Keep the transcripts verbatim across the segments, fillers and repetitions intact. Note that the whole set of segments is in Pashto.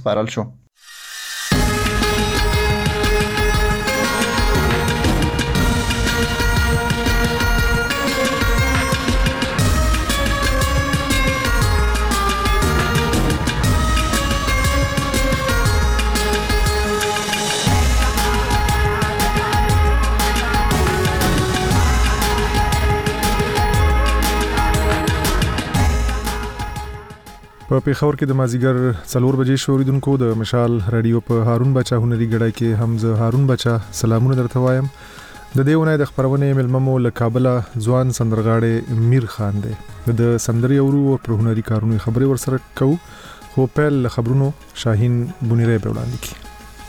سپارل شو. په پیښور کې د مازیګر څلور بجې شوریدونکو د مشال رادیو په هارون بچا هنري ګړای کې هم زه هارون بچا سلامونه درته وایم. د دیونه د خبرونه ملممو له کابل ځوان سندرغاړي میر خان دی. د سندري اورو او پر هنري کارونو خبري ورسره کو خو په خبرونو شاهین بونیره په وړاندې کی.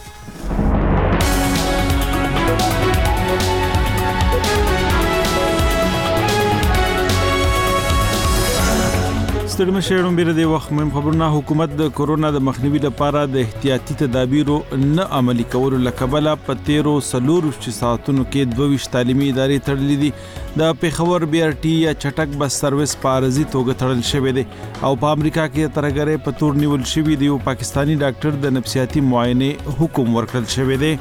ستړي مشرون بیره د وخت مهم خبرونه. حکومت د کورونا د مخنیوي لپاره د احتیاطي تدابیرو نه عملي کولو لکبله په تیرو سلور ساعتونو کې دوه ویشت تعلیمي ادارې تړلې دي. د پیښور بي ار ټي یا چټک بس سرویس په عارضي توګه تړل شوی دی او په امریکا کې ترګره په تور نیول شوی دی او پاکستانی ډاکټر د نفسیاتي معاینه حکم ورکړل شوی دی.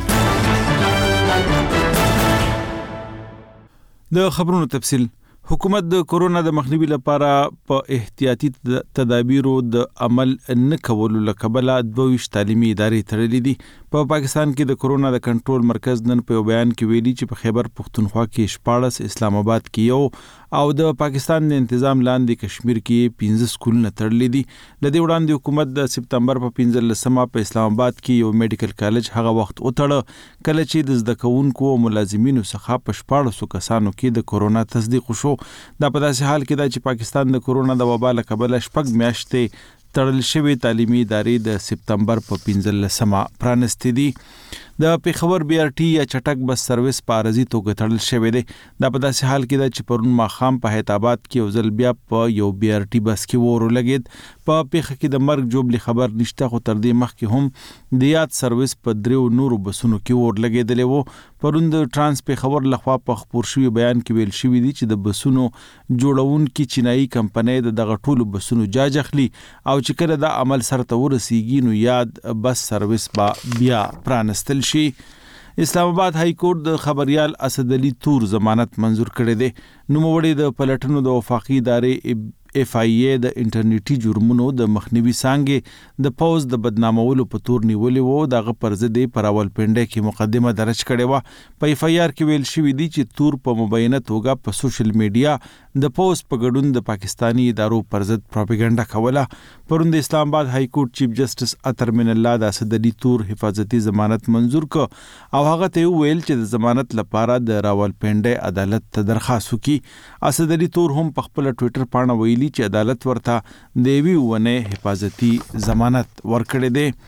د خبرونو تفصیل. حکومت د کورونا د مخنیوي لپاره په احتیاطي تدابیرو د عمل نه کولو لکبله دوه ویشت تعلیمي ادارې تړلې دي. په پا پاکستان کې د کورونا د کنټرول مرکز نن په بیان کې ویلي چې په خیبر پختونخوا کې شپاړس، اسلام آباد کې یو او د پاکستان د تنظیم لاندې کشمیر کې پنځه سکولونه تړلې دي. د دې وړاندې حکومت د سپتمبر په پنځلسمه په اسلام آباد کې یو میډیکل کالج هغه وخت وتړ کله چې د زده کوونکو او ملازمینو څخه په شپاړسو کسانو کې د کورونا تصدیق شو. دا په داسې حال کې دا چې پاکستان د کورونا د وبا له کبله شپږ میاشتې تړل شوی تعلیمي ادارې د سپتمبر په پنځلسمه پرانستې دي. د پیښور بي ار ټي یا چټک بس سرویس په عارضي توګه تړل شوی دی. دا په داسې حال کې دا چې پرون ماښام په حیات آباد کې یو ځل بیا په یو بي ار ټي بس کې اور ولګېد. په پیښه کې د مرګ جوړلی خبر نشته خو تر دې مخکې هم د یاد سرویس په دریو نورو بسونو کې اور لګېدلی و. پرون د ټرانس پیښور لخوا په خپور شوي بیان کې ویل شوي دي چې د بسونو جوړونکي چینایي کمپنۍ د دغه ټولو بسونو جاج اخلي او چې کله دا عمل سرته ورسیږي نو یاد بس سرویس به بیا پرانستل شي. اسلام آباد های کورټ د خبريال اسد علي تور ضمانت منظور کړی دی. نوموړی د پلټنو د وفاقي ادارې اف آی ای د انټرنیټي جرمونو د مخنیوي څانګې د پوز د بدنامولو په تور نیولې وو. دغه پر ضد پر راولپنډۍ کې مقدمه درج کړې وه. په اف آی آر کې ویل شوي دي چې تور په مبینه توګه په سوشل میډیا د پوز په ګډون د پاکستانی ادارو پر ضد پروپاګاندا کوله. پرون د اسلام آباد های کورټ چیف جسټس اطهر من الله د اسد علي تور حفاظتي ضمانت منظور ک او هغه ته ویل چې د ضمانت لپاره د راولپنډۍ عدالت ته درخواست وکړي. اسد علي تور هم په خپل ټوئیټر باندې ویلي چې عدالت ورته د یوې ونې حفاظتي ضمانت ورکړی دی.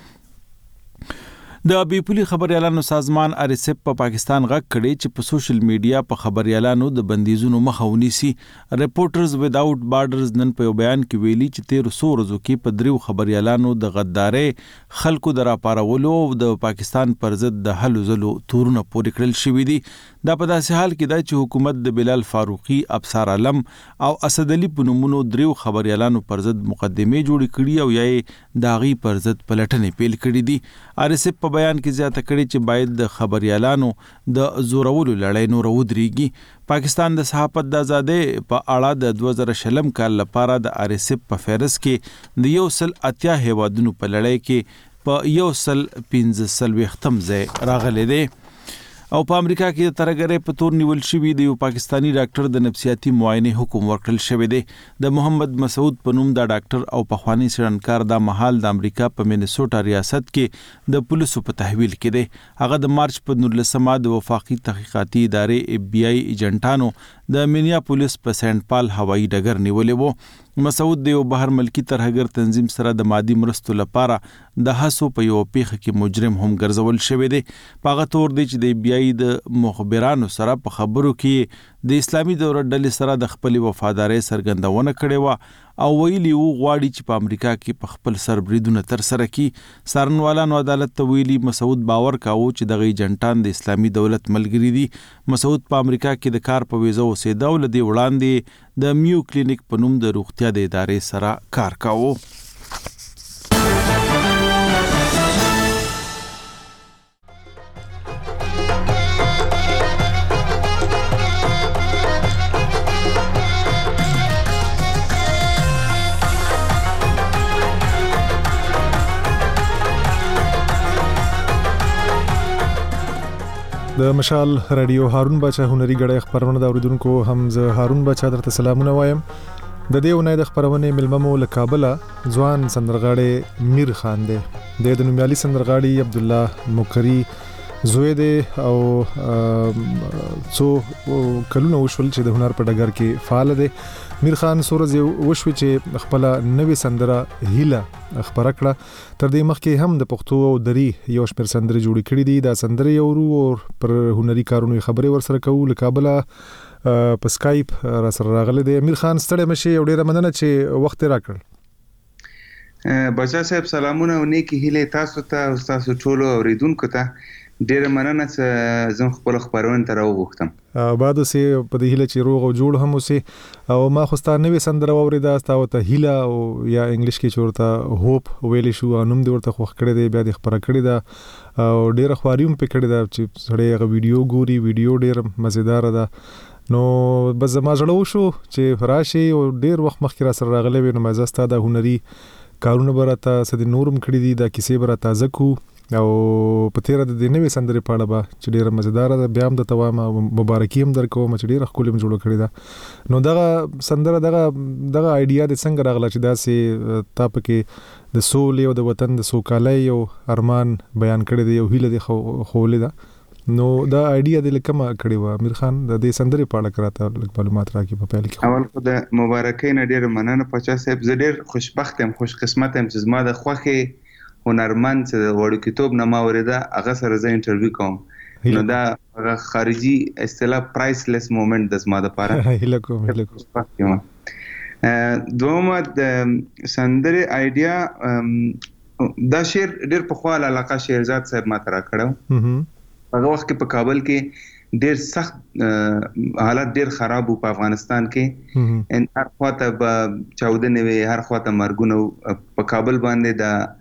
د بیپولي خبريالانو سازمان ار اس اف په پاکستان غږ کړي چې په سوشل میډیا په خبريالانو د بندیزونو مخه ونیسي. ریپورټرز وداوټ بارډرز نن په بیان کې ویلي چې تیر څو ورځو کې په دریو خبريالانو د غدارۍ خلکو د راپارولو او د پاکستان پر ضد د هلو ځلو تورونه پورې کړل شوي دي. دا په داسې حال کې دا چې حکومت د بلال فاروقي، ابصار عالم او اسد علي په نومونو دریو خبريالانو پر ضد مقدمه جوړې کړي او یې داغي پر ضد پلټنې پیل کړي دي. ار اس اف په بیان کې زیاته کړي چې باید د خبريالانو د زورولو لړۍ نور ودرېږي. پاکستان د صحافت د ازادۍ په اړه د دوه زره شلم کال لپاره د ار اس اف په فهرست کې د یو سل اتیا هیوادونو په لړۍ کې په یو سل پنځه څلوېښتم ځای راغلی دی. او په امریکا کې د ترګرې په تور نیول شوی دی. یو پاکستانی ډاکټر د نفسیاتي معاینه حکم ورکړل شوی دی. د محمد مسعود په نوم دا ډاکټر او پخوانی څېړنکار د مهال د امریکا په مینیسوټا ریاست کې د پولیسو په تحویل کې دی. هغه د مارچ په نولسمه د وفاقي تحقیقاتي ادارې اف بی آی ایجنټانو د مینیا پولیس په سینټ پال هوایي ډګر نیولې وو. مسعود د یو بهر ملکی ترهګر تنظیم سره د مادي مرستو لپاره د هڅو په یو پیښه کې مجرم هم ګرځول شوی دی. په هغه تور دی چې د بی آی د مخبرانو سره په خبرو کې د اسلامي دولت ډلې سره د خپل وفادارۍ څرګندونه کړې و او ویلي وو غواړي چې په امریکا کې په خپل سر بریدونه تر سره کړي. څارنوالانو عدالت ته ویلي مسعود باور کاوه چې دغه ایجنټان د اسلامي دولت ملګري دي. مسعود په امریکا کې د کار په ویزه اوسېده او له دې وړاندې د میو کلینیک په نوم د روغتیا د ادارې سره کار کاوه. د مشال رادیو هارون بچا هنري غړې خبرونه د اوریدونکو هم ز هارون بچا درته سلامونه وایم. د دې ونې د خبرونه ملممو له کابل ځوان سندرغاړي میر خان دی. د نومیالي سندرغاړي عبد الله مکری زوی دی او څو کلونه وشول چې د هنر په ډګر کې فعال دی. میر خان سورز وشوي چې خپل نوې سندره هیله خبره کړه. تر دې مخکې هم د پښتو او دري یو شمېر سندرې جوړې کړې دي. دا سندرې اورو او پر هنري کارونو خبرې ورسره کوو. له کابل په سکایپ را سره راغلی دی. میر خان ستړی مشي او ډیره مننه چې وخت راکړ. بچا صاحب سلامونه او نیکی هیله تاسو ته او تاسو ټول اوریدونکو ته. ډیره مننه چې زم خپل خبرونه تر وغوښتم. بعد سه په دې هیله چې روغ او جوړ هم اوسې. او ما خو ستاره نوې سندره واوریدا تاسو ته هیله او یا انګلیش کې چورته هوپ ویل شو انوم دی ورته خوښ کړی دی. بیا د خبره کړی دا او ډیره خواریوم په کړی دا چې سړی هغه ویډیو ګوري. ویډیو ډیره مزیدار ده. نو بس زما زړه وشو چې فراشي او ډیر وخت مخکې را سره راغلی وي. نو مزه ستاسو د هنري کارونه برته سدي نورم کړی دي. دا کیسې برته تازه کو او په تیر د نوې سندرې په اړه به چې ډیره مزیدار ده. بیا هم د توام مبارکي هم درکوم چې ډیره ښکلې هم جوړه کړې ده. نو دغه سندره دغه دغه آیډیا د څنګه راغله چې داسې تا پکې د سولې او د وطن د سوکالۍ او ارمان بیان کړی دی او هیله دی خولې ده. نو دا آیډیا د لکمه کړی و امیر خان د دې سندرې په اړه کراته معلومات راکې په پیل کې. اول خو د مبارکۍ نه ډیره مننه پچا صاحب. زه ډیر خوشبخت یم خوش قسمت یم چې زما د خوخي هنرمند چې د وړو کتاب نه ما اوریدا هغه سره زه انټرویو کوم. نو دا هغه خارجي اصطلاح پرایسلیس مومنت د زما لپاره. هیله کوم هیله کوم. دومره د سندرې آیډیا دا شعر ډیر په خپل علاقه شهرزاد صاحب ما ترا کړو. هغه وخت کې په کابل کې ډیر سخت حالت ډیر خراب وو په افغانستان کې. ان هر خواته به چاودنې وي هر خواته مرګونه په کابل باندې د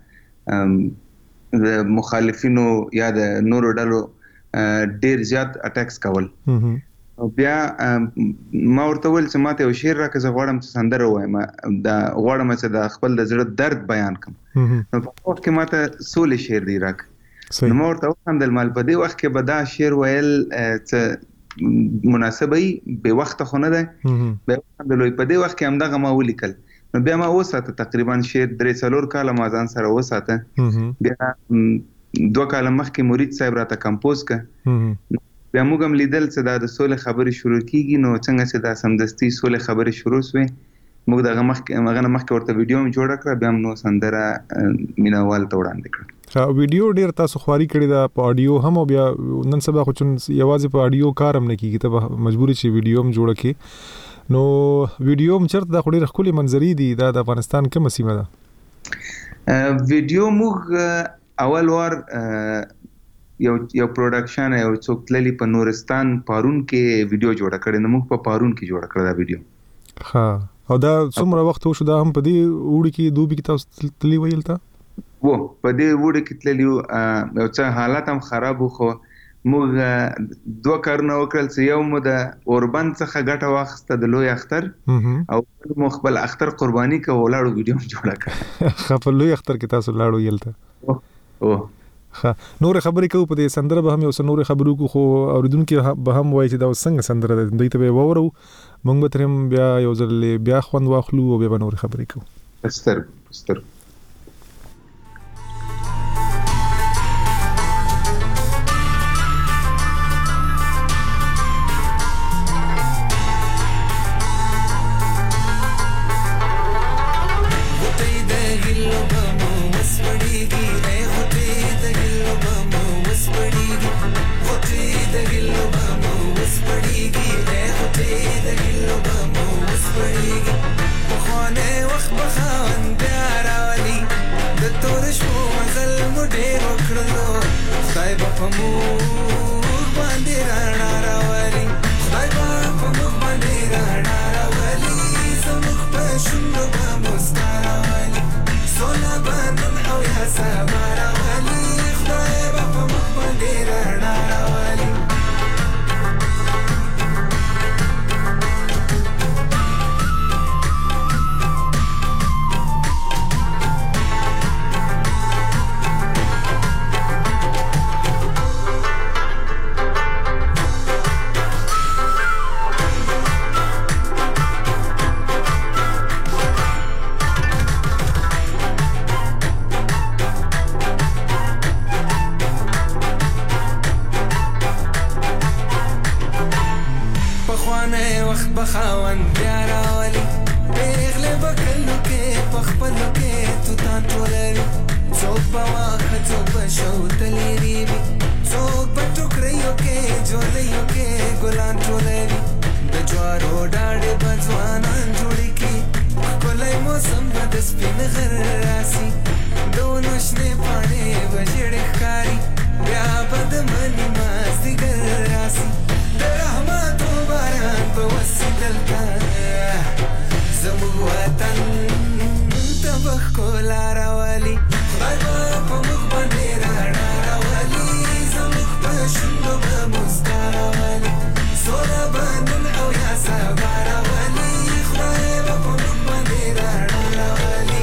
د مخالفینو یا د نورو ډلو ډیر زیات اٹیکس کول. بیا ما ورته ویل چې ماته یو شعر راکړه زه غواړم چې سندره وایم. دا غواړم چې د خپل د زړه درد بیان کړم. نو په وخت کې ماته سولې شعر دی راکړه. نو ما ورته وخندل مال په دې وخت کې به دا شعر ویل چې مناسبه به وخت خو نه ده. به وخندل په دې وخت کې هم دغه ما ولیکل. نو بیا ما وساته تقریبا شعر درې څلور کاله ما ځان سره وساته. بیا دوه کاله مخکې مرید صاحب راته کمپوز کړ. بیا موږ هم لیدل چې دا د سولې خبرې شروع کیږي. نو څنګه چې دا سمدستي سولې خبرې شروع شوې موږ دغه مخکې هغه مخکې ورته ویډیو هم جوړه کړه. بیا هم نو سندره مینوال ته وړاندې کړه. ویډیو ډیر تاسو خواري کړی دا په اډیو هم. بیا نن سبا خو چون یوازې په اډیو کار هم نه کیږي ته مجبوري چې ویډیو هم جوړه کی. نو ویډیو هم چرته د خوري خولي منظرې دي. دا د افغانستان کومه سیمه ده؟ ویډیو موږ اول وار یو یو پروډکشن یو څوک تللی په نورستان پارون کې ویډیو جوړه کړې. نو موږ په پارون کې جوړه کړه دا ویډیو. ها او دا څومره وخت وشو دا هم په دې وړي کې دوبي کې تاسو تللی ویل تا؟ وو په دې وړي کې تللی یو څه حالت هم خراب وو. خو موږ دوه کارونه وکړل چې یو مو د اوربند څخه ګټه واخیسته د لوی اختر او مو خپل اختر قرباني کوو ولاړو ویډیو جوړه کړه. خپل لوی اختر کې تاسو لاړو یلته. او ها نور خبرې کوو په دې سندره به هم یو څه نور خبرو کو. خو اوریدونکو به هم وایي چې دا څنګه سندره ده دوی ته به وورو. موږ به ترم بیا یو ځل بیا خوند واخلو او بیا نور خبرې کوو. ستر ستر بخاون پیارا والی پیغله بکلو کې پخپلو کې تو تان ټولوي څوک به واخه څوک به شوتلی ریبي څوک به ټوکریو کې جولیو کې ګلان ټولوي د جوارو ډاډې به ځوانان جوړي کې ښکلی موسم به د سپین غر راسي د ونو شنې پاڼې به ژېړې ښکاري بیا به د مني مازدیګر راسي د رحمتو باران به وسي دلته زموږ وطن ته به ښکلا راولي خدای به په موږ باندې رڼا راولي زموږ په شونډو به مسکا راولي سوله به نن او یا سبا راولي خدای به په موږ باندې رڼا راولي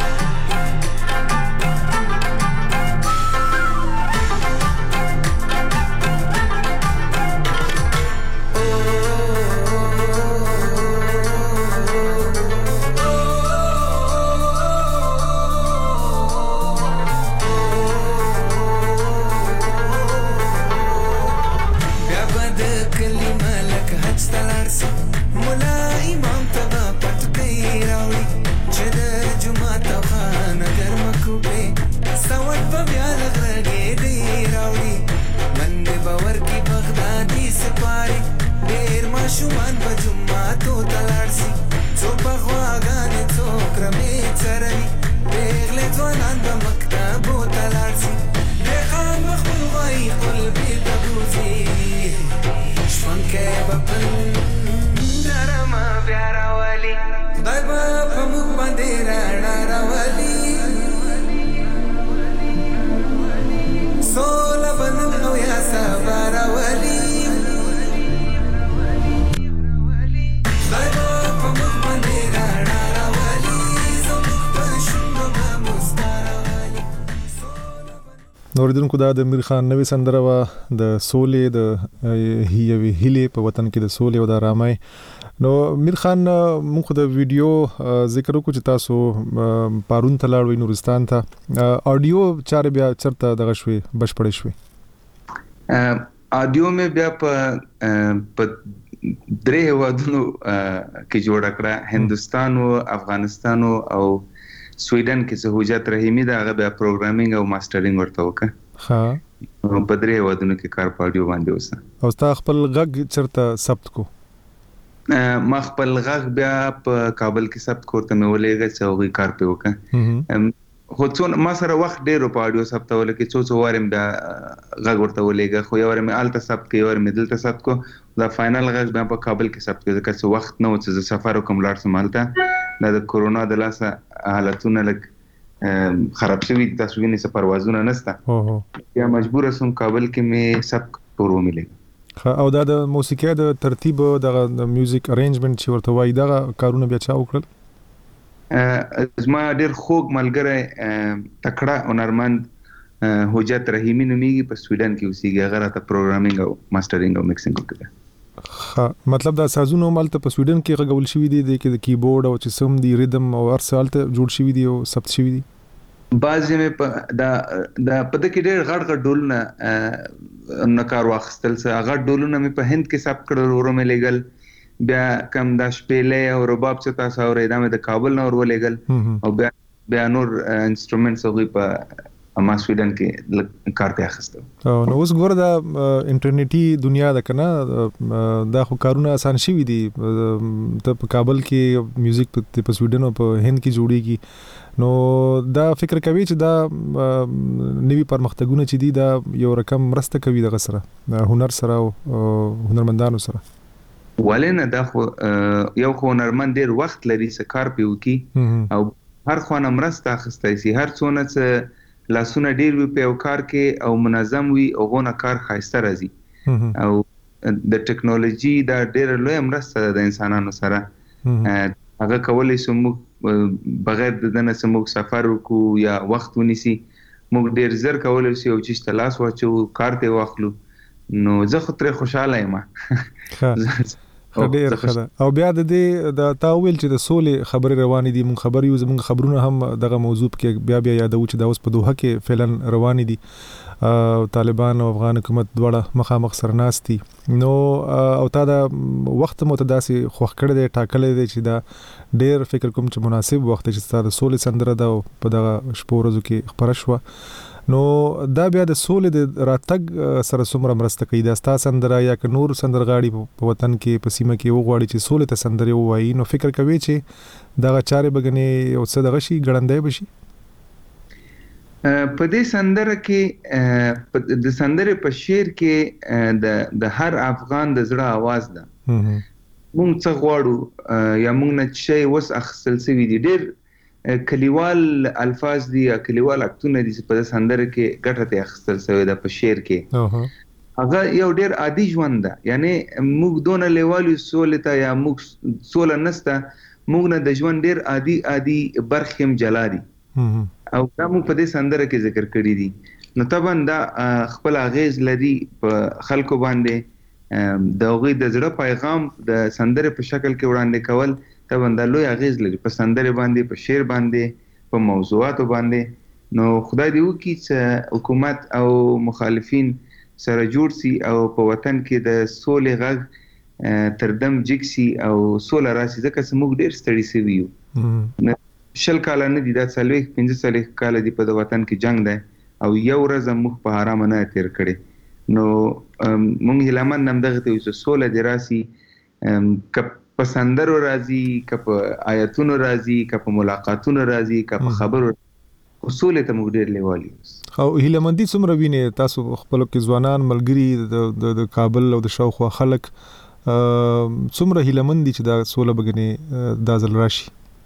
مولا امام تبا پټکې راوړي چې د جمعه توخانه ګرمه کوبې سوټ په بیا لغړګې دی راوړي باندې باور کې بغدادي سپاري ډېر ماشومان په جمعه تو تلاړ سي څوک په غواګانې څوک رمې څروي پیغلې ځوانان به مکتبو تلاړ سي دېخان به خپل وایي خپل بېل ته بوځي شپنکې به پل درما بیا راولي خدای به په موږ باندې رڼا راولي سوله به نن او یا سبا راولي خدای به په موږ باندې رڼا راولي زموږ په شونډو به مسکا راولي. نوریدونکو دا د امیر خان نوې سندره وه د سولې د یوې هیلې په وطن کې د سولې او د آرامۍ. نو امیر خان موږ د ویډیو ذکر وکړو چې تاسو پارون ته لاړ وئ نورستان ته آډیو چارې بیا چېرته دغه شوې بشپړې شوې؟ آډیو مې بیا په درې هېوادونو کې جوړه کړه، هندوستان و، افغانستان و او سویډن کې چې حجت رحیمي ده هغه بیا پروګرامینګ او ماسټرینګ ورته وکړه. ها په درې هېوادونو کې کار په آډیو باندې وسه. او ستا خپل غږ چېرته ثبت کو؟ ما خپل غږ بیا په کابل کې ثبت کو، ورته مې ولېږه چې هغوی کار پرې وکړه. خو څو ما سره وخت ډېر په آډیو ثبتولو کې، څو څو وارې مې بیا غږ ورته ولېږه، خو یو وارې مې هلته ثبت کړ، یو وارې مې دلته ثبت کو. دا فاینل غږ بیا په کابل کې ثبت کړ ځکه چې وخت نه و چې زه سفر وکړم لاړ شم هلته. دا د کورونا د لاسه حالتونه لږ خراب شوي دي، تاسو وینئ چې پروازونه نشته، بیا مجبوره شوم کابل کې مې ثبت کور ومېلېږه. او دا د موسیقۍ د ترتیب دغه د میوزیک ارینجمنټ چې ورته وایي دغه کارونه بیا چا وکړل؟ زما ډېر خوږ ملګری تکړه هنرمند حجت رحیمي نومیږي، په سویډن کې اوسېږي، هغه راته پروګرامینګ او ماسټرینګ او میکسینګ وکړه. مطلب دا سازونه هم هلته په سویډن کې غږول شوي دي، د کیبورډ او چې سم دي ریدم او هر څه هلته جوړ شوي دي او ثبت شوي دي؟ بعضې مې په دا په ده کې ډېر غټ غټ ډولونه نه کار واخیستل، څه هغه ډولونه مې په هند کې ثبت کړل، ورو مې لېږل. بیا کم دا شپېلۍ او رباب چې تاسو اورئ دا مې د کابل نه ور ولېږل، او بیا بیا نور انسټرومنټس هغوی په ما سویډن کې کار پې اخیسته. نو اوس ګوره دا انټرنیټي دنیا ده که نه، دا خو کارونه اسان شوي دي. ته په کابل کې میوزیک په سویډن او په هند کې جوړېږي، نو دا فکر کوي چې دا نوي پرمختګونه چې دي دا یو رقم مرسته کوي دغه سره هنر سره او هنرمندانو سره؟ ولې نه، دا خو یو خو هنرمند ډېر وخت لري چې کار پې وکړي او هر خوا نه مرسته اخیستی شي. هر څونه چې لاسونه ډېر وي په یو کار کې او منظم وي، هغو نه کار ښایسته راځي. او د ټیکنالوژي دا ډېره لویه مرسته ده د انسانانو سره. هغه کولی شو موږ بغیر د ده نه چې موږ سفر وکړو یا وخت ونیسي، موږ ډېر زر کولی شو یو چیز ته لاس واچوو، کار ته یې واخلو. نو زه خو ترې خوشحاله یم. ډېر ښه ده. او بیا د دې د تا ویل چې د سولې خبرې روانې دي، مونږ خبر یو زمونږ خبرونه هم دغه موضوع کې بیا بیا یادو چې دا اوس په دوحه کې فعلا روانې دي او طالبان او افغان حکومت دواړه مخامخ سره ناست دي. نو او تا دا وخت مو ته داسې خوښ کړی دی، ټاکلی دی چې دا ډېر فکر کوم چې مناسب وخت چې ستا د سولې سندره ده او په دغه شپو ورځو کې خپره شوه. نو دا بیا د سولې د راتګ سره څومره مرسته کوي؟ دا ستا سندره یا که نور سندرغاړي په وطن کې په سیمه کې وغواړي چې سولې ته سندرې ووایي، نو فکر کوي چې دغه چارې به ګنې یو څه دغه شي، ګړندی به شي؟ په دې سندره کې د سندرې په شعر کې د د هر افغان د زړه आवाज ده. مونږ څه غواړو یا مونږ نه شي وس اخیستل سوي دي، ډېر کلیوال الفاظ دي یا کلیوال اکتونه دي چې په سندره کې ګټه ته اخیستل سوی ده په شعر کې. هغه یو ډېر عادي ژوند ده، یعنی موږ دونه لیوالو سولې ته یا موږ سوله نسته، موږ نه د ژوند ډېر عادي عادي برخې هم جلا دي او دا موږ په دې سندره کې ذکر کړي دي. نو طبعا دا خپل اغیز لري په خلکو باندې، د هغوی د زړه پیغام د سندره په شکل کې وړاندې کول طبعا دا لوی اغیز لري په سندره باندې، په شعر باندې، په موضوعاتو باندې. نو خدای دې وکړي چې حکومت او مخالفین سره جوړ سي او په وطن کې د سولې غږ تر دم جګ سي او سوله راشي، ځکه چې موږ ډېر ستړي سوي یو. شل کاله نه دي، دا څلوېښت پنځه څلوېښت کاله دي په د وطن کې جنګ دی او یو ورځ موږ په آرامه نه تېر کړی. نو موږ هیلهمند همدغه ته یو چې سوله دې راشي، که په سندرو راځي، که په آیتونو راځي، که په ملاقاتونو راځي، که په خبرو، سولې ته موږ ډېر لیوال یو. او هیلهمندي څومره وینې تاسو خپلو کې ځوانان ملګري د کابل او د شاوخوا خلک څومره هیلهمند دي چې دا سوله به ګنې دا ځل راشي؟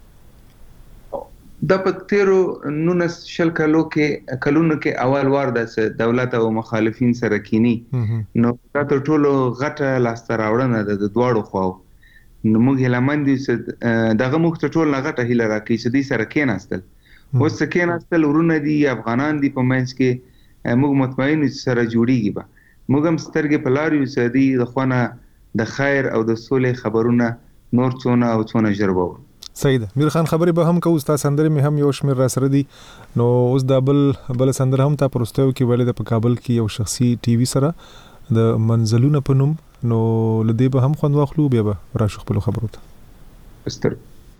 دا په تیرو نولس شل کلو کې کلونو کې اول وار د دولت او مخالفین سره کینی، نو دا تر ټولو غټه لاسته راوړنه ده د دواړو خواو. نو موږ هیلهمند یو چې دغه موږ ته ټول غټه هیله راکړي چې دوی سره کېناستل. اوس چې کېناستل ورونه دي، افغانان دي په منځ کې، موږ مطمئن یو چې سره جوړیږي به. موږ هم سترګې په لار یو چې دوی د خوا نه د خیر او د سولې خبرونه نور څونه او څونه ژر واورو. صحیح ده. میر خان خبرې به هم کوو، ستا سندرې مې هم یو شمېر را سره دي. نو اوس دا بل بل سندره هم تا په وروستیو کې ویلې ده په کابل کې یو شخصي ټي وي سره د منزلونه په نوم، نو له دې به هم خوند واخلو، بیا به راشو خپلو خبرو ته. ستر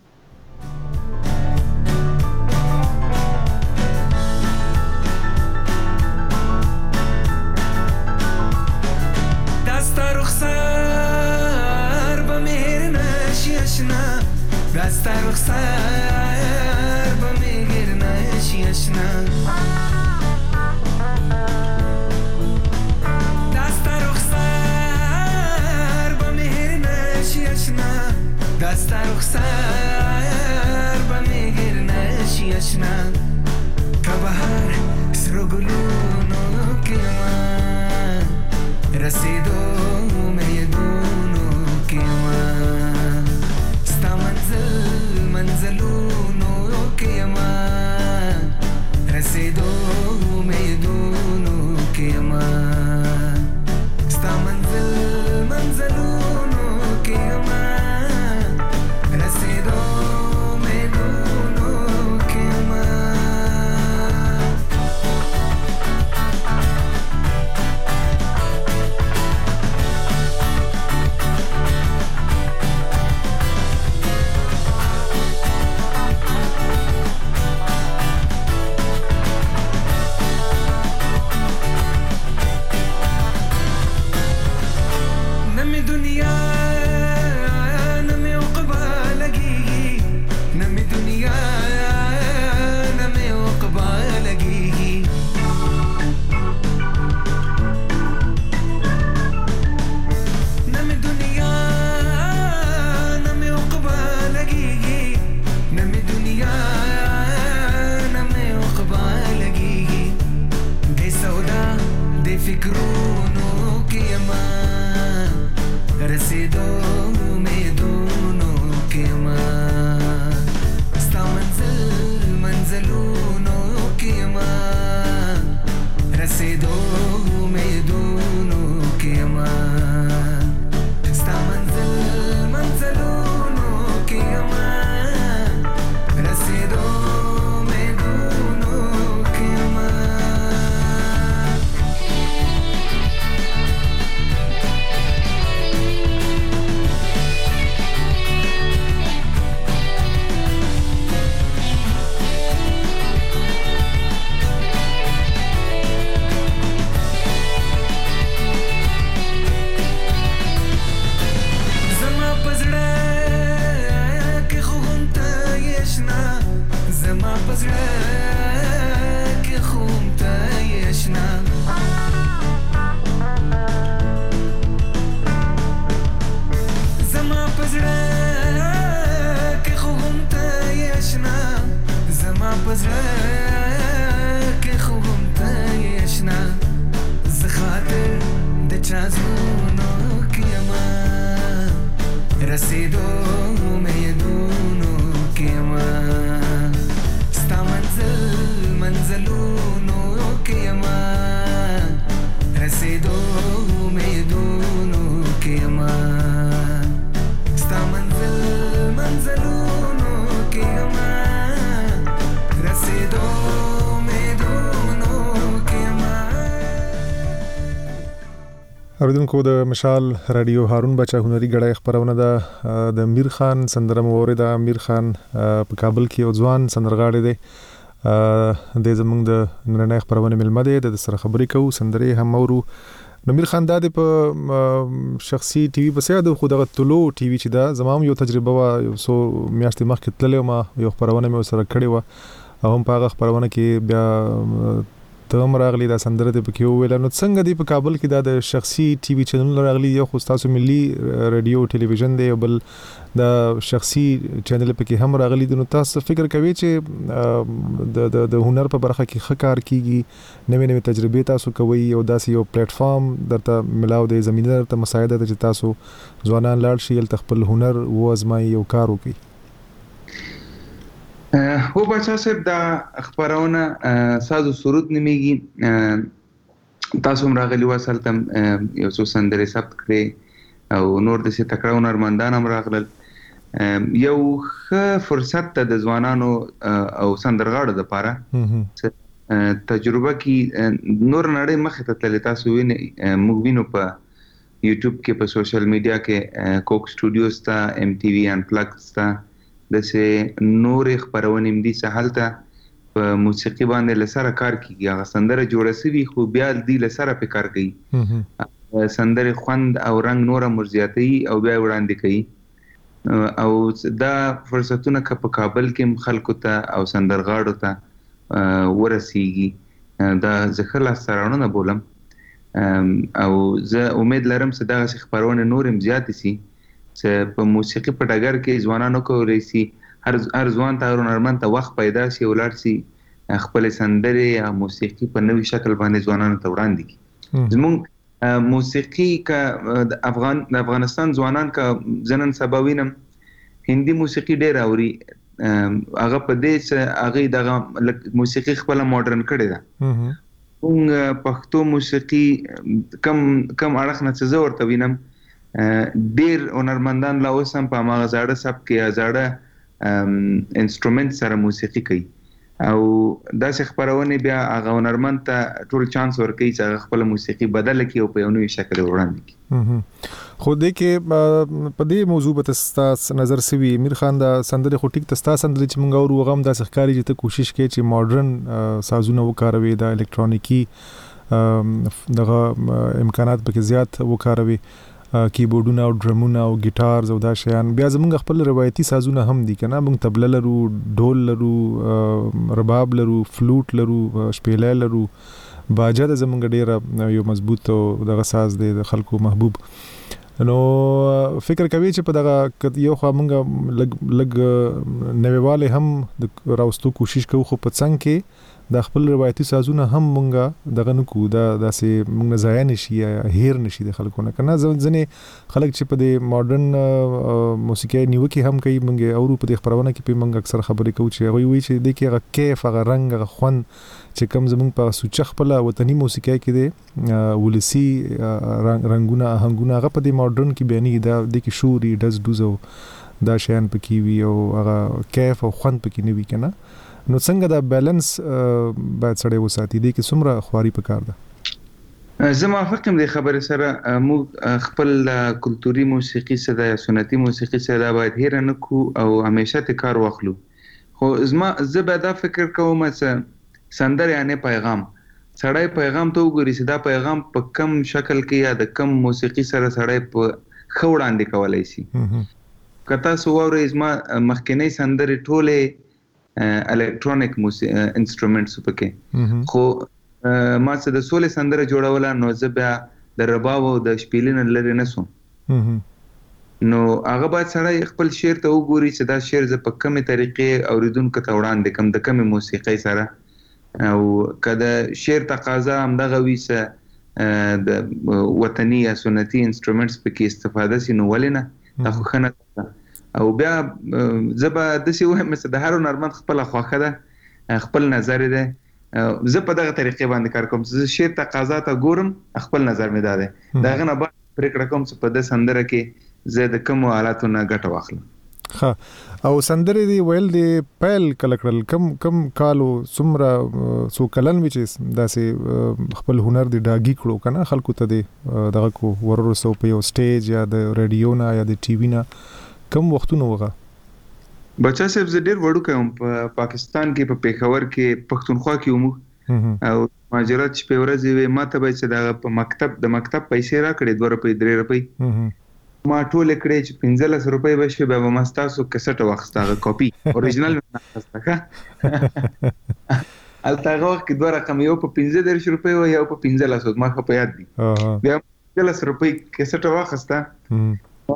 دستا رخسار با میگیر نشی اشنا، دستا رخسار با میگیر نشی اشنا، دستا رخسار با میگیر نشی اشنا، کبهر سرو گلونو که من رسیدو میدونو که من منزلونو که من رسیدو میدونو که من ستا منزل منزلونو که من رسیدو میدونو که من. رسیدو میدونو که من ستا منزل چازونو کیما رسیدو امیدونو کیما ستا منزل منزلونو کیما رسیدو امیدونو کیما ستا منزل منزلونو کیما رسیدو اوریدونکو د مشال رادیو هارون بچا هنري غړای خبرونه ده د امیر خان سندره مورید امیر خان په کابل کې او ځوان سندرغاړي دی د زمونږ د نړۍ خبرونه ملمه ده د سره خبرې کوو سندري هم اورو امیر خان د په شخصي ټي وي په سیاده د خو دغه تلو ټي وي چې دا زمام یو تجربه وا یو سو میاشتې مخکې تللې ما یو خبرونه مې سره کړې و او هم په هغه خبرونه کې بیا ته هم راغلی دا سندره دی پکې وویل نو څنګه دی په کابل کې دا د شخصي ټي وي چینل راغلی یو خو تاسو ملي رادیو ټلویزیون دی بل دا شخصي چینل پکې هم راغلی دی نو تاسو فکر کوئ چې د د د هنر په برخه کې ښه کار کیږي نوې نوې تجربې تاسو کوي او داسې یو پلیټ فارم درته ملاو دی زمينه درته مساعده ده چې تاسو ځوانان لاړ شي ال خپل هنر وازمای یو کار وکړي هو بچا صاحب دا خبرونه سازو سرود نمیږي تاسو هم راغلی واسل تم یو څو سندرې ثبت کړې او نور د څه تکړه هنرمندان هم راغلل یو ښه فرصت ته د ځوانانو او سندرغاړو لپاره تجربه کې نور نړۍ مخه ته تللی تاسو وینئ موږ وینو په یوټیوب کې په سوشل میډیا کې کوک سټوډیوز ته ام ټي وي ان پلګ ته د سه نور خبرونه مدي سهالته په موسیقي باندې لسره کار کیږي هغه سندره جوړه سوي خو بیا دی لسره په کار کوي سندره خوند او رنگ نور مرزياتي او بیا وړاندې کوي او دا فرصتونه ک په کابل کې خلکو ته او سندرغاړو ته ورسیږي دا ځخلا سرانه بولم او زه امید لرم چې دا خبرونه نورم زیات شي چې په موسیقي په ډګر کې ځوانانو کولای شي هر هر ځوان ته هنرمند ته وخت پیدا شي ولر شي خپل سندري او موسیقي په نوې شکل باندې ځوانانو ته وړاندې کړي زموږ موسیقي کا افغان افغانستان ځوانان کا زنن سباوینم هندي موسیقي ډېر اوري هغه په دې چې هغه دغه موسیقي خپل ماډرن کړي ده موږ پښتو موسیقي کم کم اړخ نه څه ورته وینم ډیر هنرمندان لا اوس هم په ماغه زړه سب کې زړه انسټرومنت سره موسیقي کوي او دا څه خبرونه بیا هغه هنرمند ته ټول چانس ورکوي چې خپل موسیقي بدل کړي او په یو نوې شکل وړاندې کړي خو دې کې په دې موضوع به تاسو نظر سوي امیر خان دا سندره خو ټیک تاسو سندره چې مونږ ورو غم د ښکاری چې ته کوشش کوي چې ماډرن سازونه وکاروي دا الکترونیکی دغه امکانات به زیات وکاروي کیبورډونه او ډرمونه او ګیټارز او دا شیان بیا زمونږ خپل روایتي سازونه هم دي کنه مونږ تبله لرو ډول لرو رباب لرو فلوټ لرو شپېلې لرو باجه د زمونږ ډیره یو مضبوط او دغه ساز دی د خلکو محبوب نو فکر کوي چې په دغه یو خو مونږ لګ لګ نوېواله هم راوستو کوشش کوو خو په څنګه کې د خپل روایتي سازونه هم مونږه دغه نکو دا داسې مونږ نه ځای نشي هیر نشي د خلکو نه کنه ځنې خلک چې په دې ماډرن موسیقي نیوکي هم کوي مونږ او په دې خبرونه کې په مونږ اکثر خبرې کوو چې هغه وی چې د کې هغه کیف هغه رنگ هغه خوند چې کم زمونږ په سوچ خپل وطني موسیقي کې دی ولسی رنگونه هنګونه هغه په دې ماډرن کې بیانې دا د کې شوري دز دوزو دا شیان پکې وی او هغه کیف او خوند پکې نه وی کنه نو څنګه دا بیلانس باید سره وساتي دي کې څومره خواري پکار ده زه موافقم د خبره سره موږ خپل کلتوري موسیقي سره یا سنتي موسیقي سره باید هیر نه کو او همیشه ته کار واخلو خو زما زه به دا فکر کوم چې سندره یعنی پیغام سړی پیغام ته وګوري چې دا پیغام په کم شکل کې یا د کم موسیقي سره سړی په خوړاندې کولای شي کته سو ورې زما مخکنی سندره ټوله الکترونیک انسټرومنټس پکې خو ما څه د سولې سندره جوړوله نو زه بیا د رباب او د شپېلې نه لري نسوم نو هغه باید سره خپل شعر ته وګوري چې دا شعر ز په کومه طریقې اوریدونکو ته وړاندې کوم د کومه موسیقي سره او کله شعر تقاضا هم دغه وی چې د وطني یا سنتي انسټرومنټس پکې استفاده سي نو ولنه دا خو خنه او بیا زبا د سی وهم چې د هر هنرمند خپل خوخه ده خپل نظر ده زه په دغه طریقې باندې کار کوم چې شعر تقاضا ته ګورم خپل نظر مې ده دغه نه بعد پریکړه کوم چې په د سندره کې زه د کوم حالاتو نه ګټه واخلم. ها او سندره دی ویل دی پیل کله کړل کم کم کالو سمرا سو کلن وچ داسې خپل هنر دی ډاګي کړو کنه خلکو ته دی دغه کو ورور سو په یو سټیج یا د رادیو نه یا د ټي وی نه کم وختونه وغه بچا صاحب زه ډیر وړو کوم په پاکستان کې په پیښور کې پښتونخوا کې ومو او ماجرات چې په ورځ وي ماته به چې د په مکتب د مکتب پیسې را کړې دوه روپۍ درې روپۍ ما ټول کړې چې پنځلس روپۍ به شي به ما ستاسو کیسټ واخستاغه کاپی اوریجنل نه واخستاغه التاغه وخت دوه رقم یو په پنځه درش روپۍ او یو په پنځلس ما خو په یاد دي بیا پنځلس روپۍ کیسټ واخستا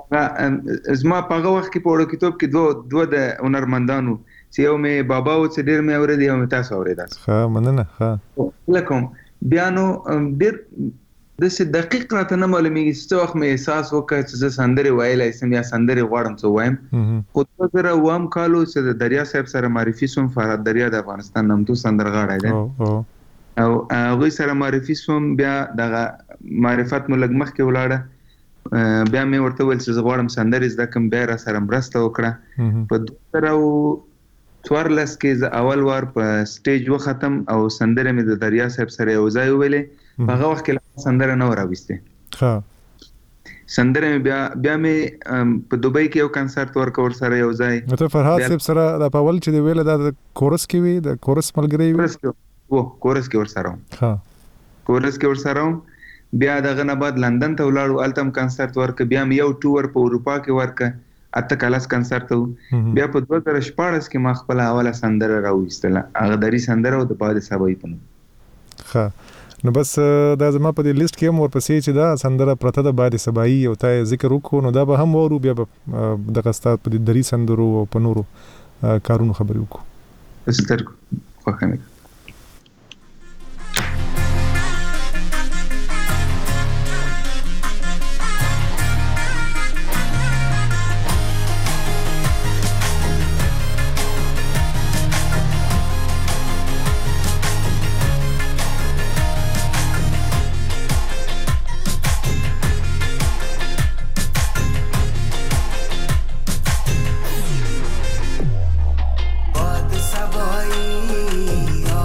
زما په وخت کې په وړو کتاب کې دوه دوه د هنرمندانو چې یو مې بابا او چې ډیر مې اورېدی او مې تاسو اورېداس ها مننه ها لکم بیا نو ډیر د څه دقیق راته نه معلومیږي چې وخت مې احساس وکړ چې زه سندري وایلای سم یا سندري غواړم څه وایم خو تر وام کالو چې د دریا صاحب سره معرفي سوم فرات دریا د افغانستان نامتو سندرغاړی دی او هغه سره معرفي سوم بیا دغه معرفت مو لګ مخ کې ولاړه بیا مې ورته ویل چې زه غواړم سندرې زده کړم بیا را سره مرسته وکړه په دوه زره څوارلس کې زه اول وار په سټیج وختم او سندرې مې د دریا صاحب سره یو ځای وویلې په هغه وخت کې سندره نه وراویسته ها سندره مې بیا بیا مې په دوبۍ کې یو کنسرت ورکړ سره یو ځای ته فرحات صاحب سره د پاول چې ویل د کورس کې وی د کورس ملګری وی وو کورس کې ور سره ها کورس کې ور سره بیا دغه نه بعد لندن ته ولاړو التم کنسرت ورک بیا یو ټور په اروپا کې ورک اته کلاس کنسرت بیا په دوه زره شپږ کې ما خپل اوله سندره راوېستله هغه دري سندره او د باد سبای پنو ها نو بس دا زما په دې لیست کې هم ورپسې چې دا سندره پرته د باد سبای او ته ذکر وکړو نو دا به هم ورو بیا د غستات په دې دري سندرو او پنورو کارونو خبرې وکړو ستر خوښنه Bad sabay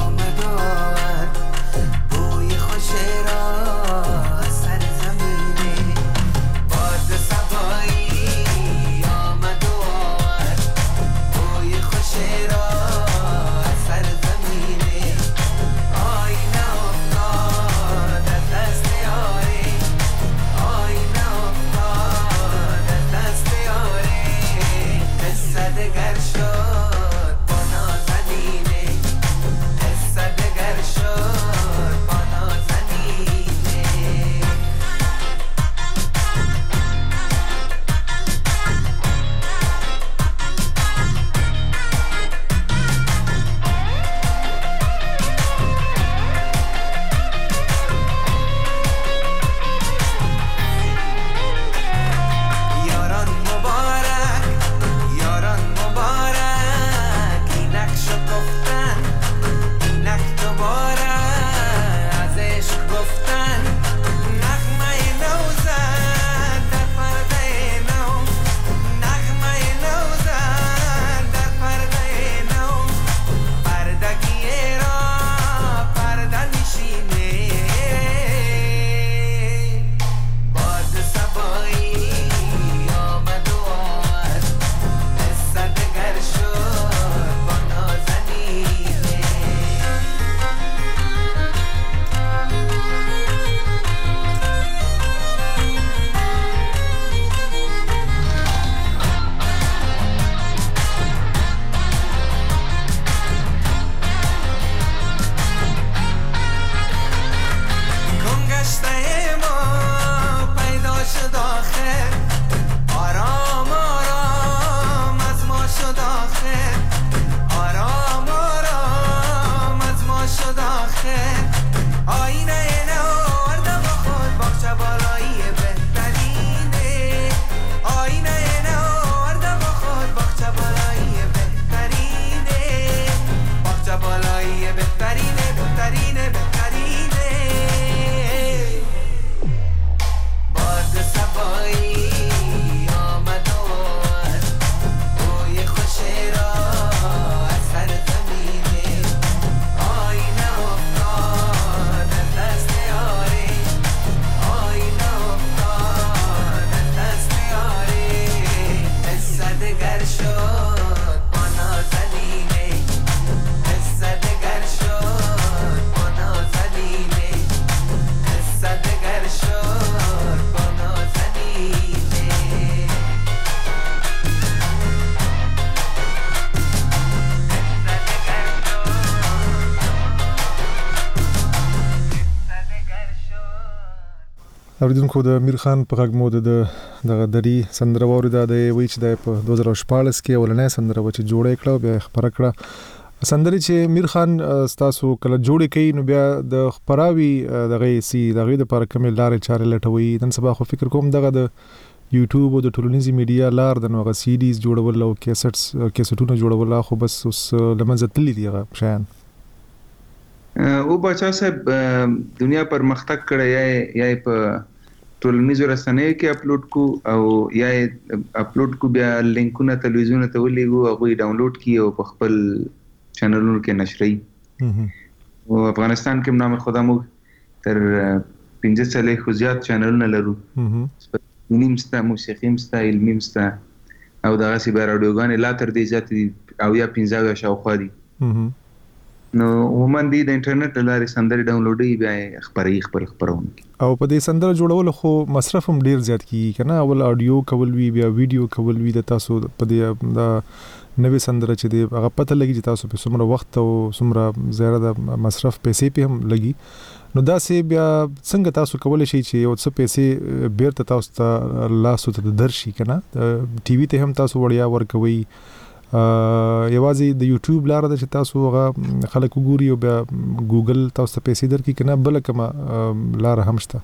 اوریدونکو د امیر خان په غږ مو د دغه دري سندره واورېده د وی چې د په دوه زره شپاړس کې ولنې سندره و چې جوړه کړه بیا خبره کړه سندره چې امیر خان تاسو کله جوړې کړي نو بیا د خبراوي دغه سي دغه د پر کومه لارې چارې لټوي نن سبا خو فکر کوم دغه د یوټیوب او د ټولنیزي میډیا لار د نوغه سیډیز جوړول او کیسټس کیسټونه جوړول خو بس اوس لمنځه تللی دی هغه شان او بچا صاحب دنیا پر مختک کړه یا یا په ټولنیزو رسنیو کې اپلوډ کو او یا اپلوډ کو بیا لینکونه تلویزیون ته ولېګو او ډاونلوډ کی او په خپل چینلونو کې نشري او افغانستان کې نام خدا مو تر پنځه څلې خو زیات چینلونه لرو نیم ستا موسیقي مستا علمي مستا او دغه سی به رادیوګان لا تر دې زیات او یا پنځه یا شاوخوا دي نو ومن دي د انټرنیټ لارې سندري ډاونلوډي بیا خبري خبر خبرونه او په دې سندره جوړول خو مصرف هم ډیر زیات کیږي کنه اول اډیو کول وی بیا ویډیو کول وی د تاسو په دې د نوې سندره چې دی هغه پته لګي چې تاسو په څومره وخت او څومره زیاده د مصرف پیسې په هم لګي نو دا سه بیا څنګه تاسو کولای شئ چې یو څه پیسې بیرته تاسو ته لاسو ته درشي کنه ټي وي ته هم تاسو وړیا ورکوي یوازې د یوټیوب لار د چې تاسو هغه خلک وګوري او بیا ګوګل تاسو ته پیسې درکې کنه بل کومه لار هم شته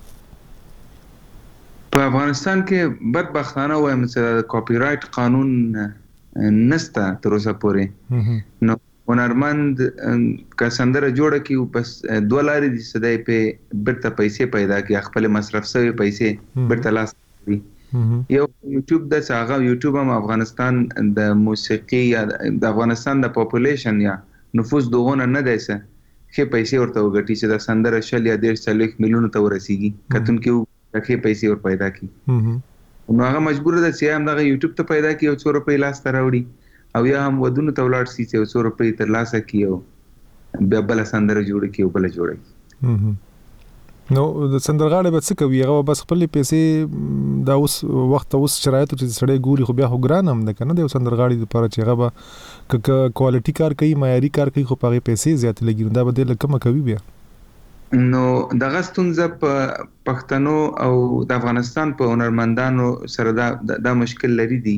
په افغانستان کې بدبختانه وایم چې کاپی رائټ قانون نسته تر اوسه پورې نو هنرمند که سندره جوړه کی بس دوه لارې دي سدای په برته پیسې پیدا کی خپل مصرف سوی پیسې برته لاس وي یو یوټیوب د څنګه یوټیوب هم افغانستان د موسیقي یا د افغانستان د پاپولیشن یا نفوس دغونه نه دیسه کې پیسې ورته وګټي چې د سندره شل یا ډیر څلوېښت میلیون ته ورسیږي کتون کې کې پیسې ور پیدا کی نو هغه مجبور ده چې هم دغه یوټیوب ته پیدا کی او څو روپۍ لاس ته راوړي او یا هم ودونه ته ولاړ شي چې څو روپۍ تر لاسه کی او بیا بل سندره جوړ کی او بل جوړي نو د سندرغاړي به څه کوي هغه بس خپل پیسې دا اوس وخت اوس شرایط چې سړی ګوري خو بیا خو ګران هم ده کنه د سندرغاړي لپاره چې هغه به ک کوالټي کار کوي معیاري کار کوي خو پاره پیسې زیات لګي دا به د لکه کوي بیا نو دغه ستونزه په پښتنو او د افغانستان په هنرمندانو سره دا د مشکل لري دي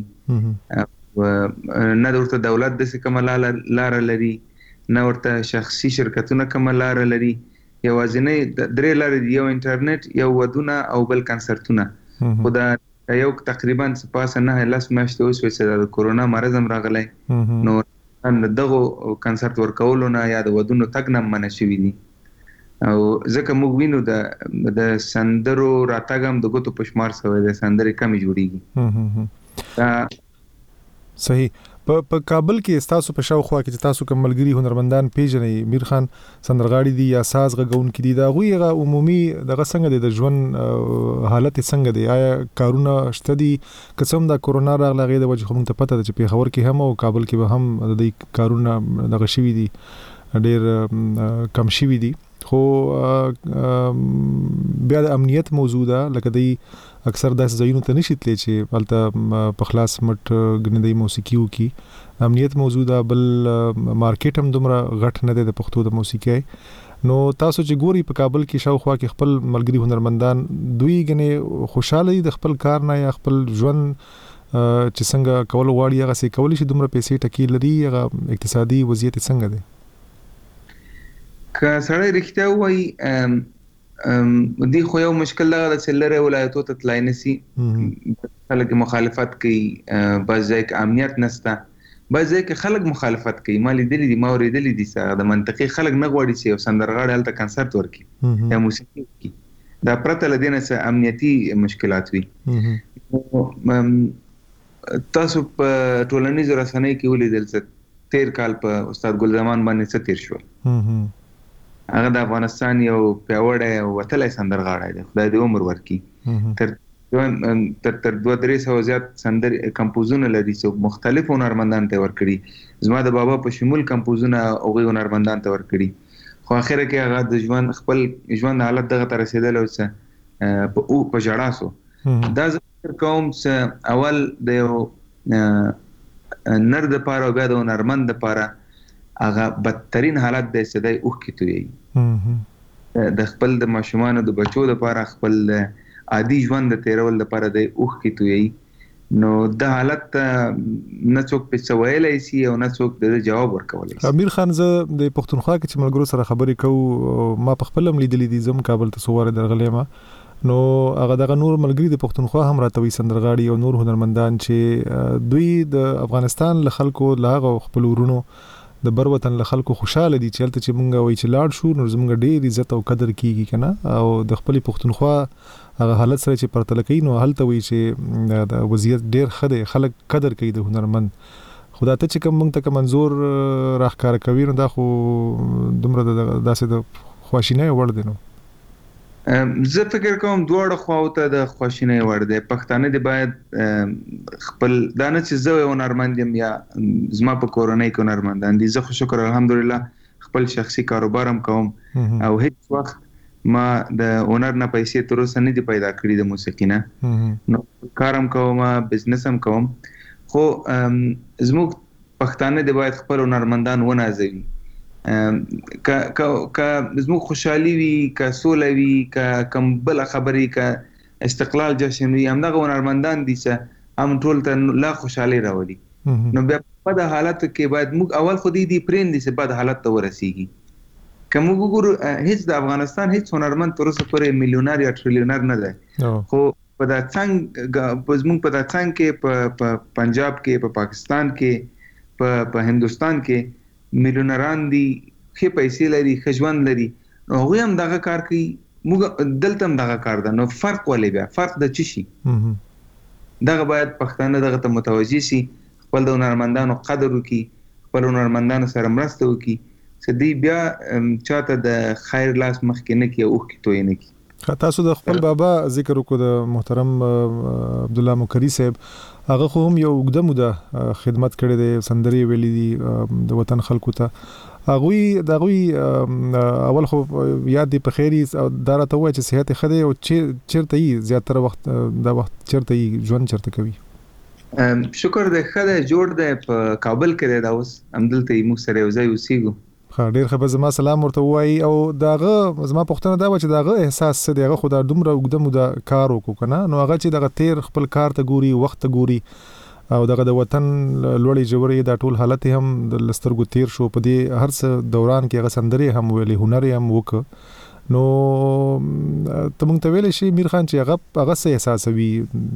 نه ورته دولت د څه کومه لار لري نه ورته شخصي شرکتونه کومه لار لري یوازینی درې لارې یو انټرنیټ یو ودونه او بل کنسرتونه خدا یو تقریبا سپاسه نه لاس میاشتې اوس چې د کورونا مرز هم راغلی نو دغه کنسرت ورکولو نه یا د ودونو تګ نه منع شوي دي او ځکه موږ وینو د د سندرو راتګ هم د ګوتو په شمار سوی د سندرې کمې جوړیږي صحیح په په کابل کې تاسو په شاوخوا کې تاسو کوم ملګری هنرمندان پیژنې امیر خان سندرغاړي دي یا ساز غږون کې دي دا غوي عمومي دغه څنګه د ژوند حالت څنګه دی آیا کارونه شته دي قسم د کورونا راغله د وجه هم ته پته ده چې په خبر کې هم او کابل کې به هم د کارونه دغه شوي دي ډېر کم شوي دي خو بیا د امنیت موجوده لکه دی اکثر داسې ځایونو ته نشي تللی چې هلته په خلاص مټ ګنې د موسیقي وکړي امنیت موجوده بل مارکیټ هم دومره غټ نه دی د پښتو د موسیقۍ نو تاسو چې ګوري په کابل کې شاوخوا کې خپل ملګري هنرمندان دوی ګنې خوشاله دي د خپل کار نه یا خپل ژوند چې څنګه کول غواړي هغه سي کولی شي دومره پیسې ټکی لري هغه اقتصادي وضعیت څنګه دی که سړی رښتیا وایي دی خو یو مشکل دغه ده چې لرې ولایتو ته تلای نشي خلک مخالفت کوي بعض ځای کې امنیت نشته بعض ځای کې خلک مخالفت کوي ما لیدلي دي ما اورېدلي دي چې د منطقي خلک نه غواړي چې یو سندرغاړی هلته کنسرت ورکړي یا موسیقي وکړي دا پرته له دې نه څه امنیتي مشکلات وي تاسو په ټولنیزو رسنیو کې ولیدل چې تیر کال په استاد ګل زمان باندې څه تیر شول هغه د افغانستان یو پیاوړی او وتلی سندرغاړی دی خدای دې عمر ورکړي تر تر تر دوه درې سوه زیات سندرې کمپوزونه لري چې مختلفو هنرمندانو ته ورکړي زما د بابا په شمول کمپوزونه هغوی هنرمندانو ته ورکړي خو اخره کې هغه د ژوند خپل ژوند حالت دغه ته رسېدلی و چې په او په ژړا سو دا زه فکر کوم چې اول د یو نر دپاره او بیا د هنرمند دپاره هغه بدترین حالت دی چې دی اوښکې تویوي د خپل د ماشومانو د بچو دپاره خپل عادي ژوند د تیرول لپاره د اوخ کې توي نو د حالت نه څوک په سوالای شي او نه څوک د جواب ورکولای شي. امیر خان زه د پښتونخوا کې چې ملګرو سره خبرې کوم ما په خپل هم لیدلې دي زم کابل ته سوار درغلې ما نو هغه دغه نور ملګری د پښتونخوا هم راتوي سندرغاړي او نور هنرمندان چې دوی د افغانستان له خلکو له خپل ورونو د بر وطن له خلکو خوشاله دي چې هلته چې مونږ وای چې لاړ شو نو زمونږ ډېر عزت او قدر کیږي کنه او د خپل پښتونخوا هغه حالت سره چې پرتل کوي نو هلته وی چې د وضعیت ډېر خده خلک قدر کوي د هنرمند خدا ته چې کوم مونږ ته منزور راخکار کوي نو دا خو دومره داسې د خواشینۍ وړ دی نو زه فکر کوم دواړه خواوته د خواشینۍ وړ دی. پښتانه دی باید خپل دانه چې زه یو هنرمند یم یا زما په کورنۍ کې هنرمندان دي زه خو شکر الحمدلله خپل شخصي کاروبار هم کوم او هیڅ وخت ما د هنر نه پیسې تر اوسه نه دي پیدا کړې د موسیقۍ نه نو کارم کوم بزنس هم کوم خو زموږ پښتانه دی باید خپل هنرمندان ونازوي که که زموږ خوشحالي وي که سوله وي که کوم بله خبرې که استقلال جشن وي همدغه هنرمندان دي چې هم ټول ته لا خوشحالي راولي نو بیا په د حالاتو کې باید موږ اول خو دې دې پرېږدي چې بد حالت ته ورسیږي که موږ وګورو هیڅ د افغانستان هیڅ هنرمند تر اوسه پورې میلیونر یا ټریلیونر نه دی خو په دا څنګه په زموږ په دا څنګه کې په پنجاب کې په پاکستان کې په په هندستان کې میلیونران دي ښه پیسې لري ښه ژوند لري نو هغوی هم دغه کار کوي موږ دلته هم دغه کار ده نو فرق ولې بیا فرق د څه شي دغه باید پښتانه دغه ته متوجه شي خپل د هنرمندانو قدر وکړي خپل هنرمندانو سره مرسته وکړي چې دوی بیا چاته د خیر لاس مخکې نه کړي او اوښکې تویې نه کړي. تاسو د خپل بابا ذکر وکړو د محترم عبدالله مکري صاحب هغه خو هم یو اوږده موده خدمت کړی دی سندرې ویلي دي د وطن خلکو ته هغوی د هغوی اول خو یاد دی په خیري دا راته ووایه چې صحت یې ښه دی او چېرته یي زیاتره وخت دا وخت چېرته یي ژوند چېرته کوي؟ شکر دی ښه دی جوړ دی په کابل کې دی دا اوس همدلته یې موږ سره یو ځای اوسېږو. ښه ډېر ښه به زما سلام ورته ووایي او د هغه زما پوښتنه دا وه چې د هغه احساس څه دی هغه خو دا دومره اوږده موده کار وکړو که نه نو هغه چې دغه تیر خپل کار ته ګوري وخت ته ګوري او دغه د وطن لوړې ژورې دا ټول حالت هم د له سترګو تیر شو په دې هر څه دوران کې هغه سندرې هم ویلې هنر یې هم وکړه نو ته موږ ته ویلی شي میر خان چې هغه هغه څه احساسوي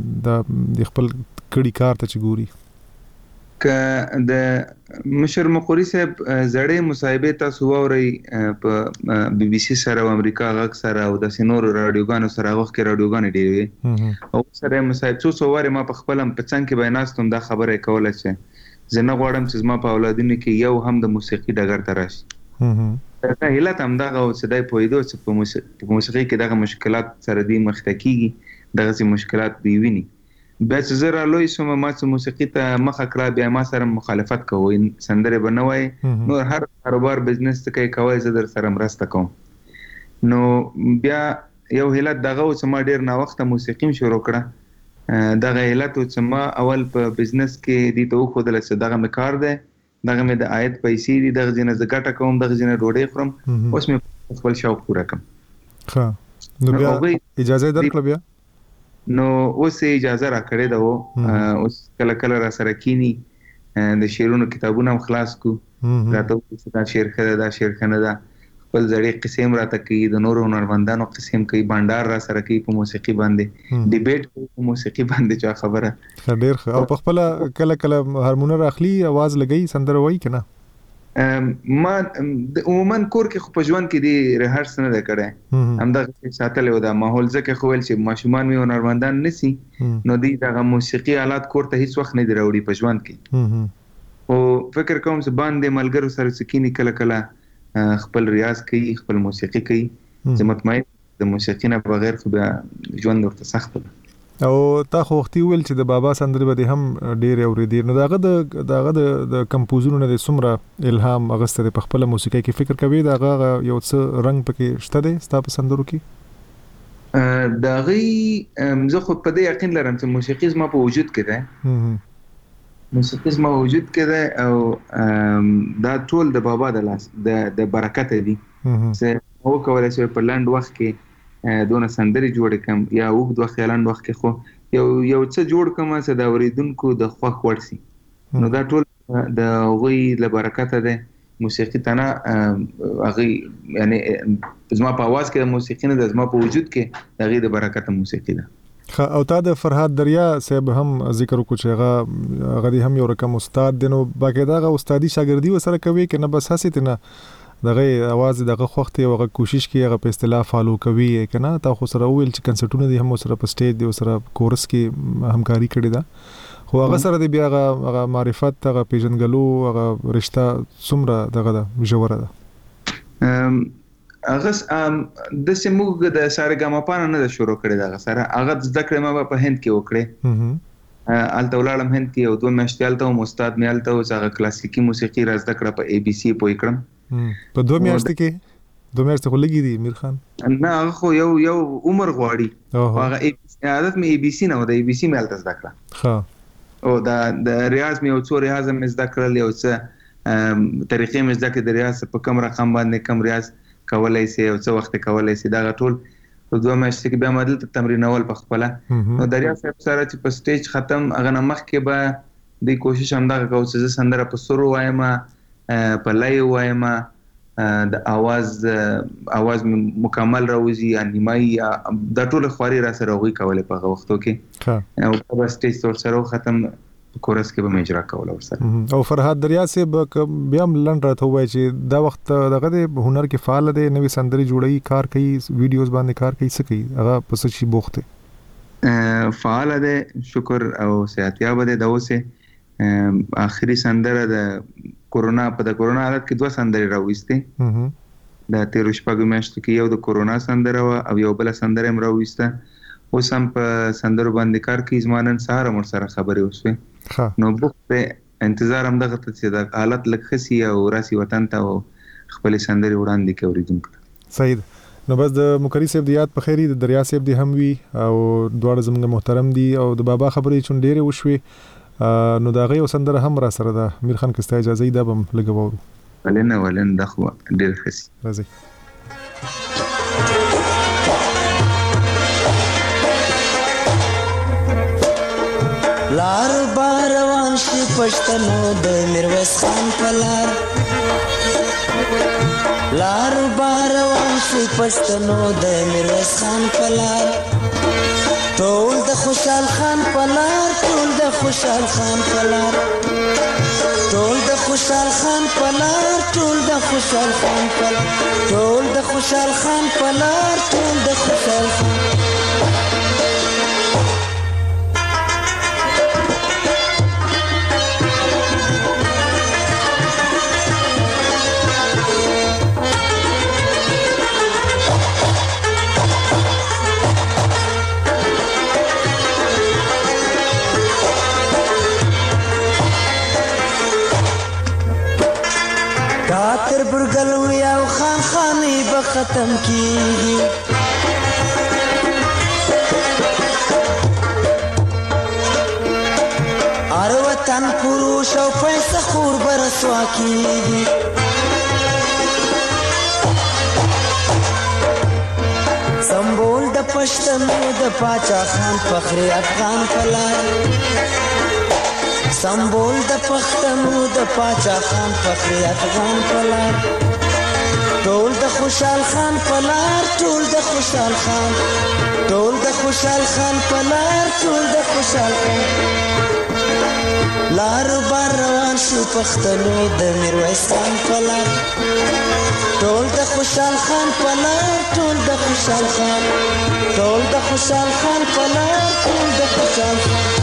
د خپل کړي کار ته چې ګوري؟ که د مشر مقری صاحب زړې مصاحبې تاسو واورئ په بي بي سي سره او امریکا غږ سره او داسې نورو راډیوګانو سره هغه وخت کې راډیوګانې ډېرې وې او سره مصاحب څو څو وارې ما په خپل هم په څنګ کې به ناست دا خبره یې کوله چې زه نه غواړم چې زما په اولادونو کې یو هم د موسیقي ډګر ته راشي دا هیلت همدغه و چې دی پوهېدو چې په موسیقي کې دغه مشکلات سره دی مخ ته کېږي دغسې مشکلات دوی ویني بیا چې زه رالوی شوم ما چې موسیقي ته مخه کړه بیا ما سره مخالفت کوئ سندرې به نه وایې نور هر کاروبار بزنس ته کوئ کوئ زه در سره مرسته کوم نو بیا یو علت دغه و چې ما ډېر ناوخته موسیقي م شروع کړه دغه علت و چې ما اول په بزنس کې دې ته وښودله چې دغه مې کار دی دغه مې د عاید پیسې دي دغه ځینې زه ګټه کوم دغه ځینې ډوډۍ خورم اوس مې خپل شوق پوره کړم. ښه نو بیا اجازه یې درکړه بیا نو اوس اجازه را کړې ده و اوس کله کله را سره کینی د شعرونو کتابونه هم خلاص کو راته وایي دا شعر ښه ده دا شعر ښه نه ده خپل زړې قصې هم راته کوي د نورو هنرمندانو قصې هم کوي بانډار را سره کوي په موسیقي باندې ډیبیټ کوي په موسیقي باندې چا خبره ډېر ښه او په خپله کله کله هارمونر اخلي اواز لګوي سندره وایي که نه؟ ما عموما کور کې خو په ژوند کې دی ریهرس نه دی کړی همدغه ساتلی و دا ماحول ځکه خو ویل چې ماشومان مې هنرمندان نسي نو دوی دغه موسیقي آلات کور ته هیڅ وخت نه دی راوړي په ژوند کې خو فکر کوم چې باندې ملګرو سره چې کینی کله کله خپل ریاض کوي خپل موسیقي کوي زه مطمئن د موسیقي نه بغیر خو بیا ژوند ورته سخت ده. او تا خو وختي ویل چې د بابا سندرې به دې هم ډېرې اورېدې نو د هغه د د هغه د کمپوزونو نه د څومره الهام اخیستی دی په خپله موسیقۍ کې فکر کوې د هغه یو څه رنګ پکې شته دی ستا په سندرو کې؟ د هغې زه خو په دې یقین لرم چې موسیقي زما په وجود کې دی موسیقي زما وجود کې دی او دا ټول د بابا د لاس د برکته دي چې وکولی شوی په لنډ وخت کې دونه سندري جوړ کم یا وګ دوه خیالان وخت کې خو یو یو څه جوړ کم چې د اوریدونکو د خوښ ورسي نو دا ټول د غوي له برکته ده موسیقي تنه هغه یعنی زما په आवाज کې د موسیقي نه د زما په وجود کې دغه د برکته موسیقي ده او تا د فرهاد دریا صاحب هم ذکر وکړ چې هغه هغه هم یو رقم استاد دی نو باقاعده هغه استادي شاګردي وسره کوي که نه بس هسې نه دغه आवाज دغه وخت یو هغه کوشش کوي هغه په اصطلاح فالو کوي کنه تا خو سره ویل چې کنسرټونه دي هم سره په سټیج دی سره کورس کې همکاري کړې ده خو هغه سره دی بیا هغه معرفت هغه پیژنګلو هغه رشتہ څومره دغه ده ژوره ده هغه د سیموګ د سارګاماپا نه شروع کړی دا سره هغه د ذکر ما په هند کې وکړي الته ولړم هند کې او دوه میاشتې الته استاد مې الته هغه کلاسیکی موسیقي راز د کړه په ای بي سي پوي کړم په دوه میاشتې کې دوه میاشتې خو لګي دي امیر خان نه هغه خو یو یو عمر غواړي هغه عادت مې ای بي سي نه و د ای بي سي مې الته زده کړه ها او دا د ریاض مې او څو ریاض مې زده کړل یو څه طریقې مې زده کړې د ریاض په کم رقم باندې کم ریاض کولای سي او څو وخت کولای سي دا ټول په دوه میاشتې کې بیا مدل ته تمرینول په خپل نو د ریاض سره چې په سټیج ختم هغه نمخ کې به د کوشش هم دا کوم چې سندره په سرو وایم په لای وایم د आवाज आवाज مکمل راوځي یا نیمای د ټول خوري را سره وغوي کوله په وختو کې او په سټیج تور سره ختم کورس کې به مجرا کوله ورسره او فرهاد دریا سے بیا لند راته وای چې دا وخت دغه د هنر کې فعال دی نوې سندري جوړي کار کوي ویډیوز باندې کار کوي څه کوي هغه پس شي بوخته فعال دی شکر او صحتیاب دی دا اوسه اخري سندره د کورونا په د کورونا حالت کې دوه سندرې راوېستې د تیر شپږ میاشتو کې یو د کورونا سندره او یو بل سندره هم راوېسته اوس هم په سندرو باندې کار کوي زمانن سهار مر سره خبرې وسوي نو بوخته انتظار هم دغه ته چې د حالت لکخسي او راسي وطن ته خپل سندرې وړاندې کوي اوریدونکو صحیح نو بس د مکری صاحب د یاد په خیری د دریا صاحب دی هم وی او دواړه زموږ محترم دي او د بابا خبرې چون ډېره وشوي نو دا غي وسندره هم را سره ده امیر خان کستا اجازه ده بم لګوو ولنه ولن دخوا ډیر خسي راځي لار باروان شي پښتنو د میرویس خان پلار لار باروان شي پښتنو د میرویس خان پلار ټول د خوشحال خان پلار ټول د خوشحال خان پلار ټول د خوشحال خان پلار ټول د خوشحال خان پلار ټول د خوشحال خان پلار ټول د خوشحال خان برګلوي او خان خاني به ختم کیږي ار وطن پروش او پیسې خور برسوا کیږي سمبول د پښتنو د پاچا خان فخر افغان پلار سمبول د پښتنو د پاچا خان فخر افغان پلار ټول د خوشحال خان پلار ټول د خوشحال خان ټول د خوشحال خان پلار ټول د خوشحال خان لار بار روان شو پښتنو د میرویس خان پلار ټول د خوشحال خان پلار ټول د خوشحال خان ټول د خوشحال خان پلار ټول د خوشحال خان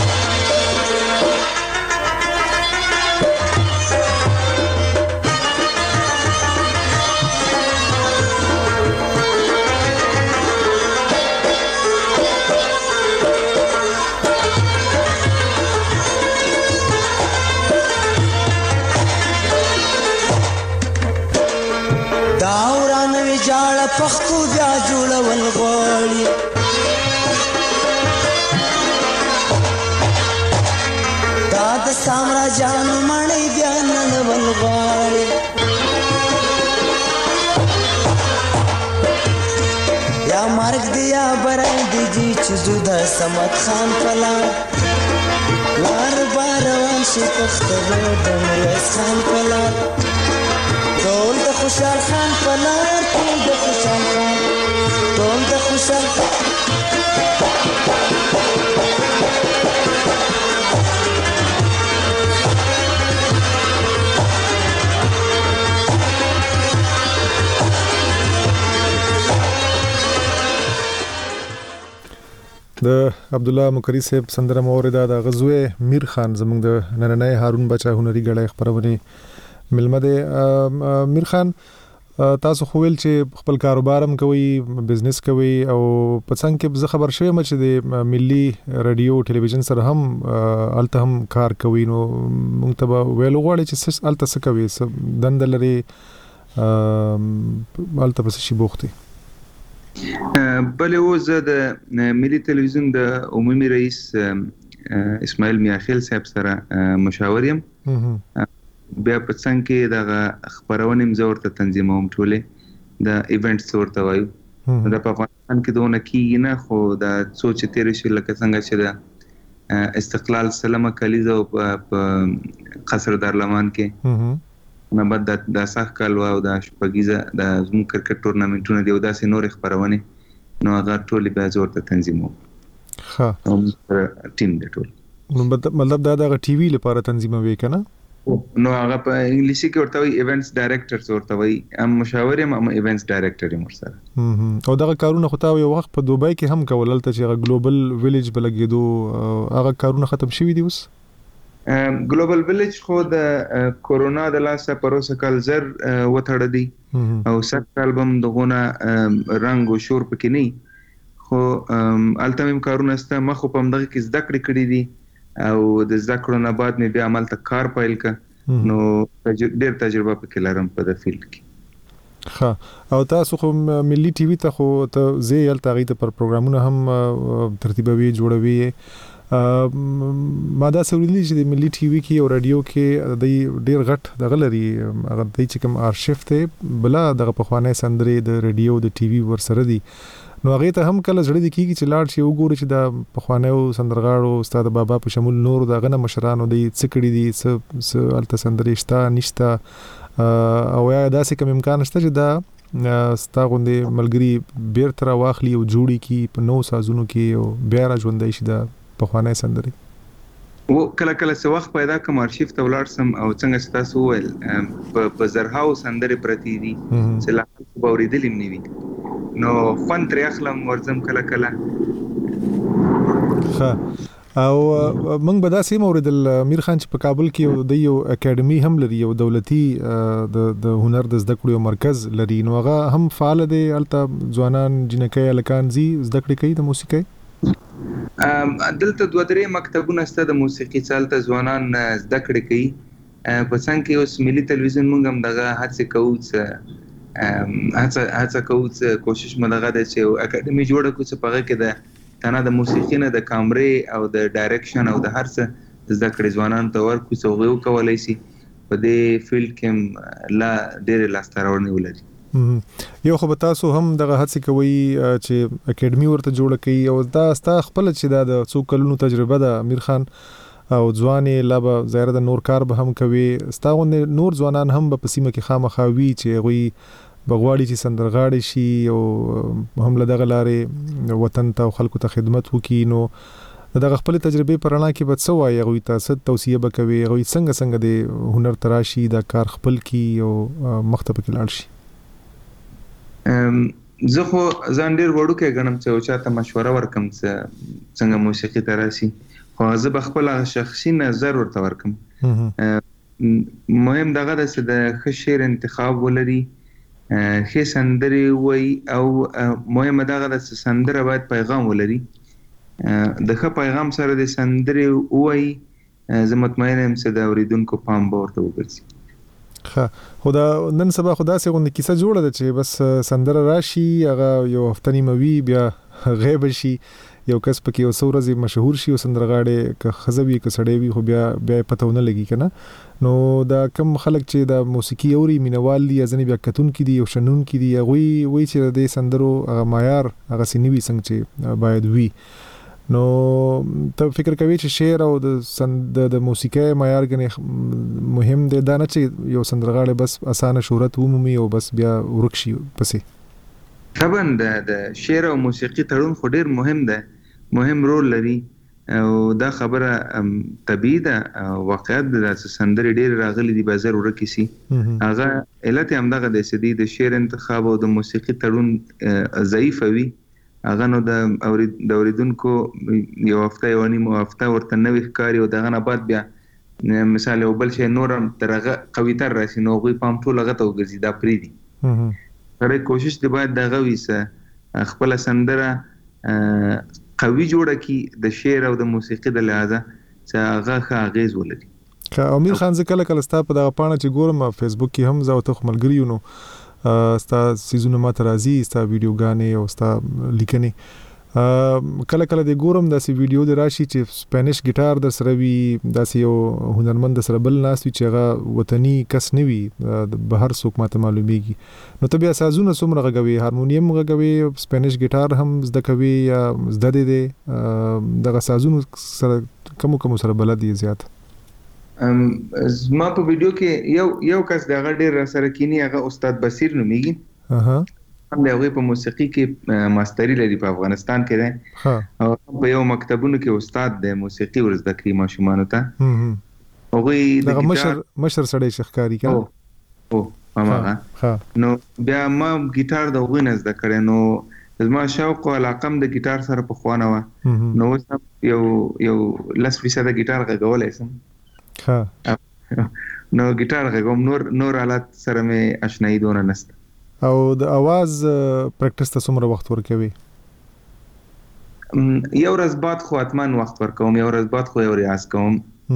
پښتو بیا جوړول غواړي دا د سامراجانو مړی بیا نړول غواړي یا مرگ دی یا برای دی جی چیزو دا سمت خان پلان لار باروان شی پختلو دمریز خان پلان ټول د خوشحال خان پلان ټول د خوشحال خان ټول د خوشحال د عبد الله مکری صاحب سندره موردا د غزوه میر خان زموږ د نننۍ هارون بچا هنري غړای خبرونه ملمه د میر خان تاسو خو ویل چې خپل کاروبار هم کوي بزنس کوي او په څنګه کې زه خبر شوم چې د ملي رادیو ټلویزیون سره هم الته هم کار کوي نو موږ ته ویل غواړي چې الته څه کوي دندلري الته پس شي بوختي بلې و زه د ملي تلویزیون د عمومي رئیس اسماعیل میاخیل صاحب سره مشاور یم بیا په څنګه کې د خبرونه مزورته تنظیموم ټوله د ایونټس ورته وایو د په افغانستان کې دونه کیږي نه خو د سوچ تیر شي لکه څنګه چې د استقلال سلامه کلیزه په قصر دارلمان کې نه بعد د ساخ کالوا او د شپږیزه د زمو کرکټ ټورنمنټونو دی او داسې نور خبرونه نو هغه ټول به زور ته تنظیمو ها ټیم دی ټول نو مطلب دا د ټي وي لپاره تنظیموي کنه نو هغه په انګلیسي کې ورته وي ایونټس ډایریکټرز ورته وي ام مشاور ام ایونټس ډایریکټر یم ورسره او دا کارونه خو تا یو وخت په دوبۍ کې هم کولل ته چې ګلوبل ویلیج بلګیدو هغه کارونه ختم شوي دي اوس ګلوبل ویلیج خو د کورونا د لاسه پروسه کال زر وټړ دي او سخت البم دغونه رنگ او شور پکې نه خو التمیم کارونه است مخ په مدغه کې زده کړې کړې دي او د ذکر نه بعد مې بیا عمل ته کار پایل ک نو ډېر تجربه پکې لرم په د فیلډ کې ها او تاسو خو ملي ټي وي ته خو ته زی ال تغیید پر پروګرامونه هم ترتیبوي جوړوي ماده سوریدلی چې د ملي ټي وي کې او رادیو کې د ډېر غټ د غلري هغه د چې کوم ارشیف ته بلا د پخوانۍ سندرې د رادیو د ټي وي ور سره دي نو هغه ته هم کله زړه دي کیږي چې لاړ شي وګوري چې د پخوانیو سندرغاړو استاد بابا په شمول نور د غنه مشرانو دی څکړي دي س الته سندرې شته نشته او یا داسې کوم امکان شته چې دا ستا غوندې ملګری بیرته واخلي او جوړي کی په نو سازونو کې او بیا را ژوندۍ شي د پخوانۍ سندرې و کله کله څه وخت پیدا کوم ارشیف ته ولاړ سم او څنګه تاسو ویل په زرهاو سندرې پرتی دي چې لا به اوریدلې نیوي نو فن تر اخلم ورزم کله کله ها او موږ به دا سیم اوریدل میر خان چې په کابل کې د یو اکیډمي هم لري یو دولتي د د هنر د زده کړو مرکز لري نو هغه هم فعال دی الته ځوانان جنکۍ الکان زی زده کړې کوي د موسیقۍ دلته دوه درې مکتبونه سته د موسیقي چالت ځوانان زده کړې کوي په څنګه کې اوس ملي تلویزیون موږ هم دغه هڅه کوو چې هڅه هڅه کوو چې کوشش مدغه ده چې اکیډمي جوړه کړو چې پغه کې د تنه د موسیقي نه د کامرې او د ډایرکشن او د هر څه زده کړې ځوانان ته ورکو چې وګو کولای شي په دې فیلډ کې لا ډېر لاستراوړنې ولري یو خو به تاسو هم دغه هڅه کوي چې اکیډمي ورته جوړ کړي او دا ستا خپل چې دا د څو کلونو تجربه ده امیر خان او ځواني لا به ظاهر د نور کار به هم کوي ستا غوندې نور ځوانان هم په سیمه کې خامخاوي چې غوي بغواړي چې سندرغاړي شي او هم له دغه لارې وطن ته او خلکو ته خدمت وکړي نو دغه خپل تجربه پرانا کې به څه وایي غوي تاسو توصیه وکوي غوي څنګه څنګه د هنر تراشي دا کار خپل کی او مختبه کې لاړ شي زه خو ځان ډېر وړوکی ګڼم چې او چاته مشوره ورکم چې څنګه موسیقي ته راشي خو زه به خپل شخصي نظر ورته ورکم مهم دغه ده چې د ښه شعر انتخاب ولري ښه سندرې وایي او مهم دغه ده چې سندره باید پیغام ولري د ښه پیغام سره د سندرې وایي زه مطمئن یم چې د اوریدونکو پام به ورته وګرځي ها خدا نن سبا خدا سه غوندې کیسه جوړه ده چې بس سندره راشي هغه یو هفته نیمه وی بیا غیب شي یو کس پکې یو څو ورځې مشهور شي او سندرغاړي که خزوي که سړی وي خو بیا بیا پته ونه لګي کنه نو دا کم خلک چې د موسیقي اوري مینوال دي ځنې بیا کتون کې دي او شنون کې دي هغه وی چې د سندرو هغه معیار هغه سنوي څنګه چې باید وي نو ته فکر کوي چې شعر او د سند د موسیقي معیار غني مهم دی دا نه چې یو سندرغاړي بس اسانه شهرت ومومي او بس بیا ورکشي پسې طبعا د شعر او موسیقي تړون خو ډیر مهم دی مهم رول لري او دا خبره طبيعي ده واقعیت د سندري ډیر راغلي دي بازار ورکی سي هغه علت هم دغه د سدي د شعر انتخاب او د موسیقي تړون ضعیف وي هغه نو د اورید د اوریدونکو یو هفته یو نیمه هفته ورته نوې ښکاری او دغه نه بعد بیا مثال یو بل شي نورم ترغه قوي تر راشي نو غوي پام ټول هغه ته وګرځي دا پریدي هغه کوشش دی باید دغه ویسه خپل سندره قوي جوړه کی د شعر او د موسیقي د لحاظه چې هغه ښه اغیز ولري که امیر خان زکه کله ستا په دغه پاڼه چې ګورم فیسبوک کې هم زه او ته ملګری نو ستا سیزونه ما ترازی ستا ویډیوګانې او ستا لیکنې کله کله د ګورم داسې ویډیو د راشي چې سپینش ګیټار د سره وي داسې یو هنرمند سره بل ناس وي چې هغه وطني کس نه وي د بهر څوک ماته معلومیږي نو ته بیا سازونه څومره غږوي هارمونیم غږوي سپینش ګیټار هم زده کوي یا زده دي دغه سازونه سره کوم کوم سره بلد دي زیات ام زما په ویډیو کې یو یو کس دغه ډیر سره کینی هغه استاد بصیر نومیږي اها هم دغه په موسیقي کې ماستری لري په افغانستان کې ده ها او په یو مکتبونو کې استاد د موسیقي ورزده کوي ماشومان ته هغه دغه مشر مشر سړی شخکاری کړه او هغه نو بیا ما ګیټار د غوینه زده کړې نو زما شوق او علاقه د ګیټار سره په خوانه و نو یو یو لس فیصد ګیټار غږولای سم ها نو ګیټار غږوم نور نور آلات سره مې آشنایی دونه نشته او د आवाज پریکټیس ته څومره وخت ورکوي یو ورځ بعد خو اتمن وخت ورکوم یو ورځ بعد خو یو ریاض کوم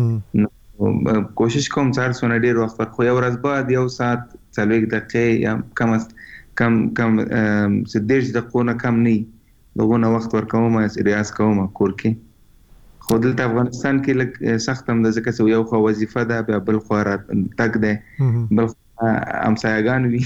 کوشش کوم څار سونه ډیر وخت ورکوم یو ورځ بعد یو ساعت څلوي دقیقې یا کم کم کم سدېش دقیقونه کم نه دغه وخت ورکوم ریاض کوم کور کې خو دلته افغانستان کې لږ سخت هم د ځکه یو خو وظیفه ده بیا بل خو را تک ده بل امسایګان وي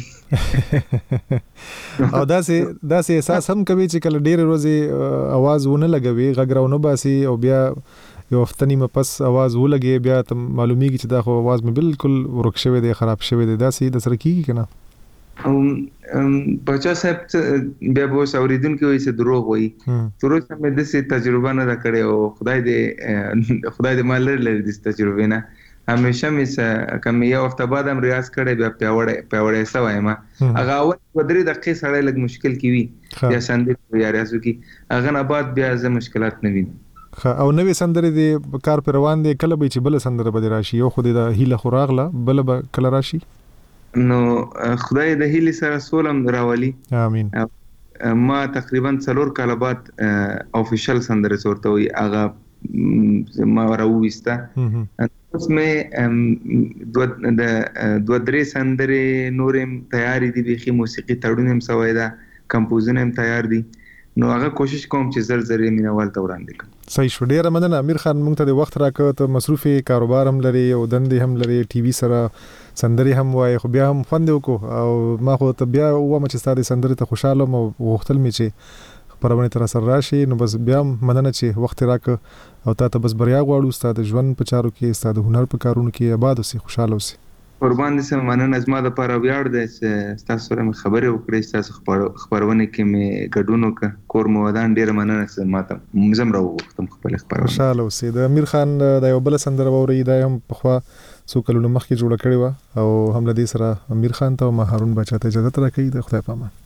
او داسې داسې احساس هم کوي چې کله ډېر ورځې आवाज ونه لګوي غږراونه باسي او بیا یو هفتنی مپس आवाज ولګي بیا ته معلومیږي چې دا خو आवाज مې بالکل ورک شوی دی خراب شوی دی داسې د سره کیږي کنه ام بچا صاحب بیا به اوریدونکو وایي چې دروغ وایي تر اوسه مې د څه تجربه نه کړې او خدای دې خدای دې مال لري د تجربه نه همیشه مې کوم یو وخت بعد هم ریاض کړې بیا پیوړې پیوړې سوایم هغه اول ودرې دقیقې سره لږ مشکل کی وي یا سندې یا ریاضو کی هغه نه بعد بیا زه مشکلات نه وینم او نوې سندرې د کار پر روان دي کله به چې بل سندره به راشي یو خو د هیله خوراغله بل به کله راشي نو خدای د هیله سره سولم راولي امين ما تقریبا څلور کاله بعد افیشل سندره ورته وي هغه ما راوېسته اوس مې دوه دوه درې سندرې نورم تیاری دي بخي موسیقي تړونم سوي دا کمپوزینم تیار دي نو هغه کوشش کوم چې زر زر مینوال ته وړاندې کړم صحیح شو ډیره مننه امیر خان مونږ ته د وخت راکړ ته مصروفي کاروبار هم لري او دندې هم لري ټي وي سره سندري هم وای خو بیا هم خوند وکړو او ما خو ته بیا و ما چې ستاسو سندري ته خوشاله مو وختل می چې خبرونه تر سره راشي نو بس بیا مننه چې وخت راکړ او تا ته بس بریا غواړو ستاسو ژوند په چارو کې ستاسو هنر په کارونو کې آباد اوسې خوشاله اوسې قربان دې سم مننه زما د لپاره ویاړ دی چې تاسو سره مې خبرې وکړې تاسو خبرونه کې مې ګډون وکړ کور مو ودان ډیر مننه چې ماته مزم راوغختم خپل خبرونه خوشاله اوسې د امیر خان د یو بل سندره ووري دا هم په خوا څو کلونو مخکې جوړ کړی و او هم لدی سره امیر خان ته ما هارون بچا ته اجازه راکړي د خدای پامان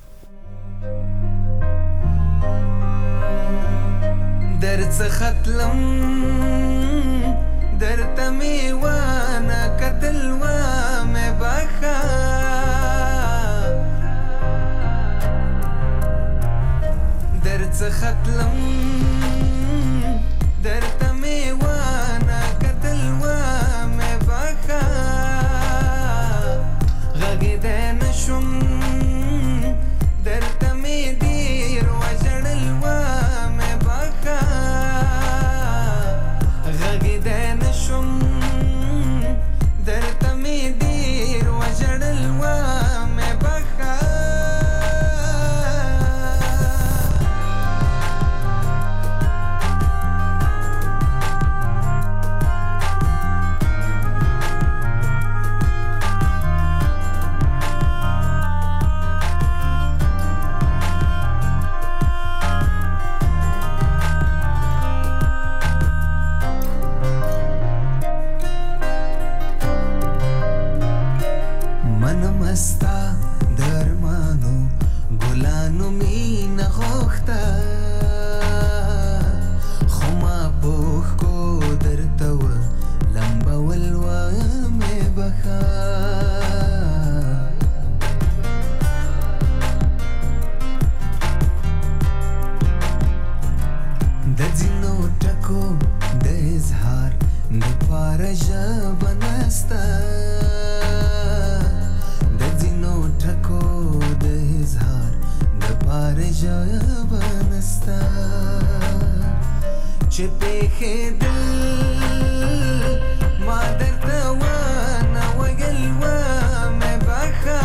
درڅ ختلم درته میوانه قتل و مې بخا درڅ ختلم درته میوانه قتل و مې بخا غږېدی نشم درته مې ډېر وژړل و مې پارجا بنستا د ځینو ټکو د اظهار د پارجا بنستا چې پېښېدل ما درته ونه ویل ومې بخه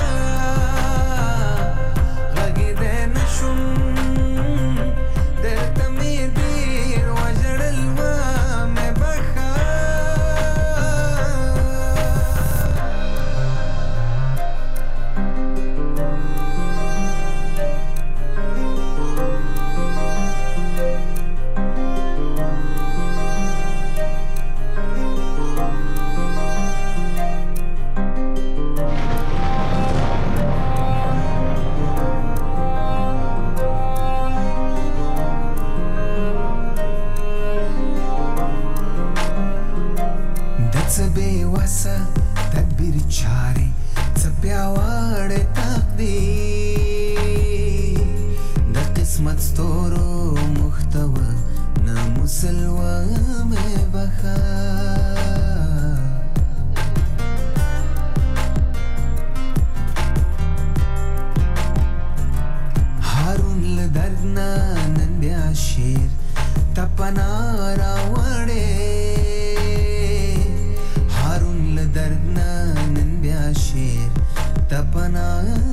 غږېدی نه شوم درته مې ډېر وژړل ومې بخه تدبیر چارې څه پیاوړی تقدیر د قسمت ستورو محتوه نه مسلوه مې بخه هارون له درد نه نن بیا شعر ته پناه راوړې درد نن بیا شیر تپنا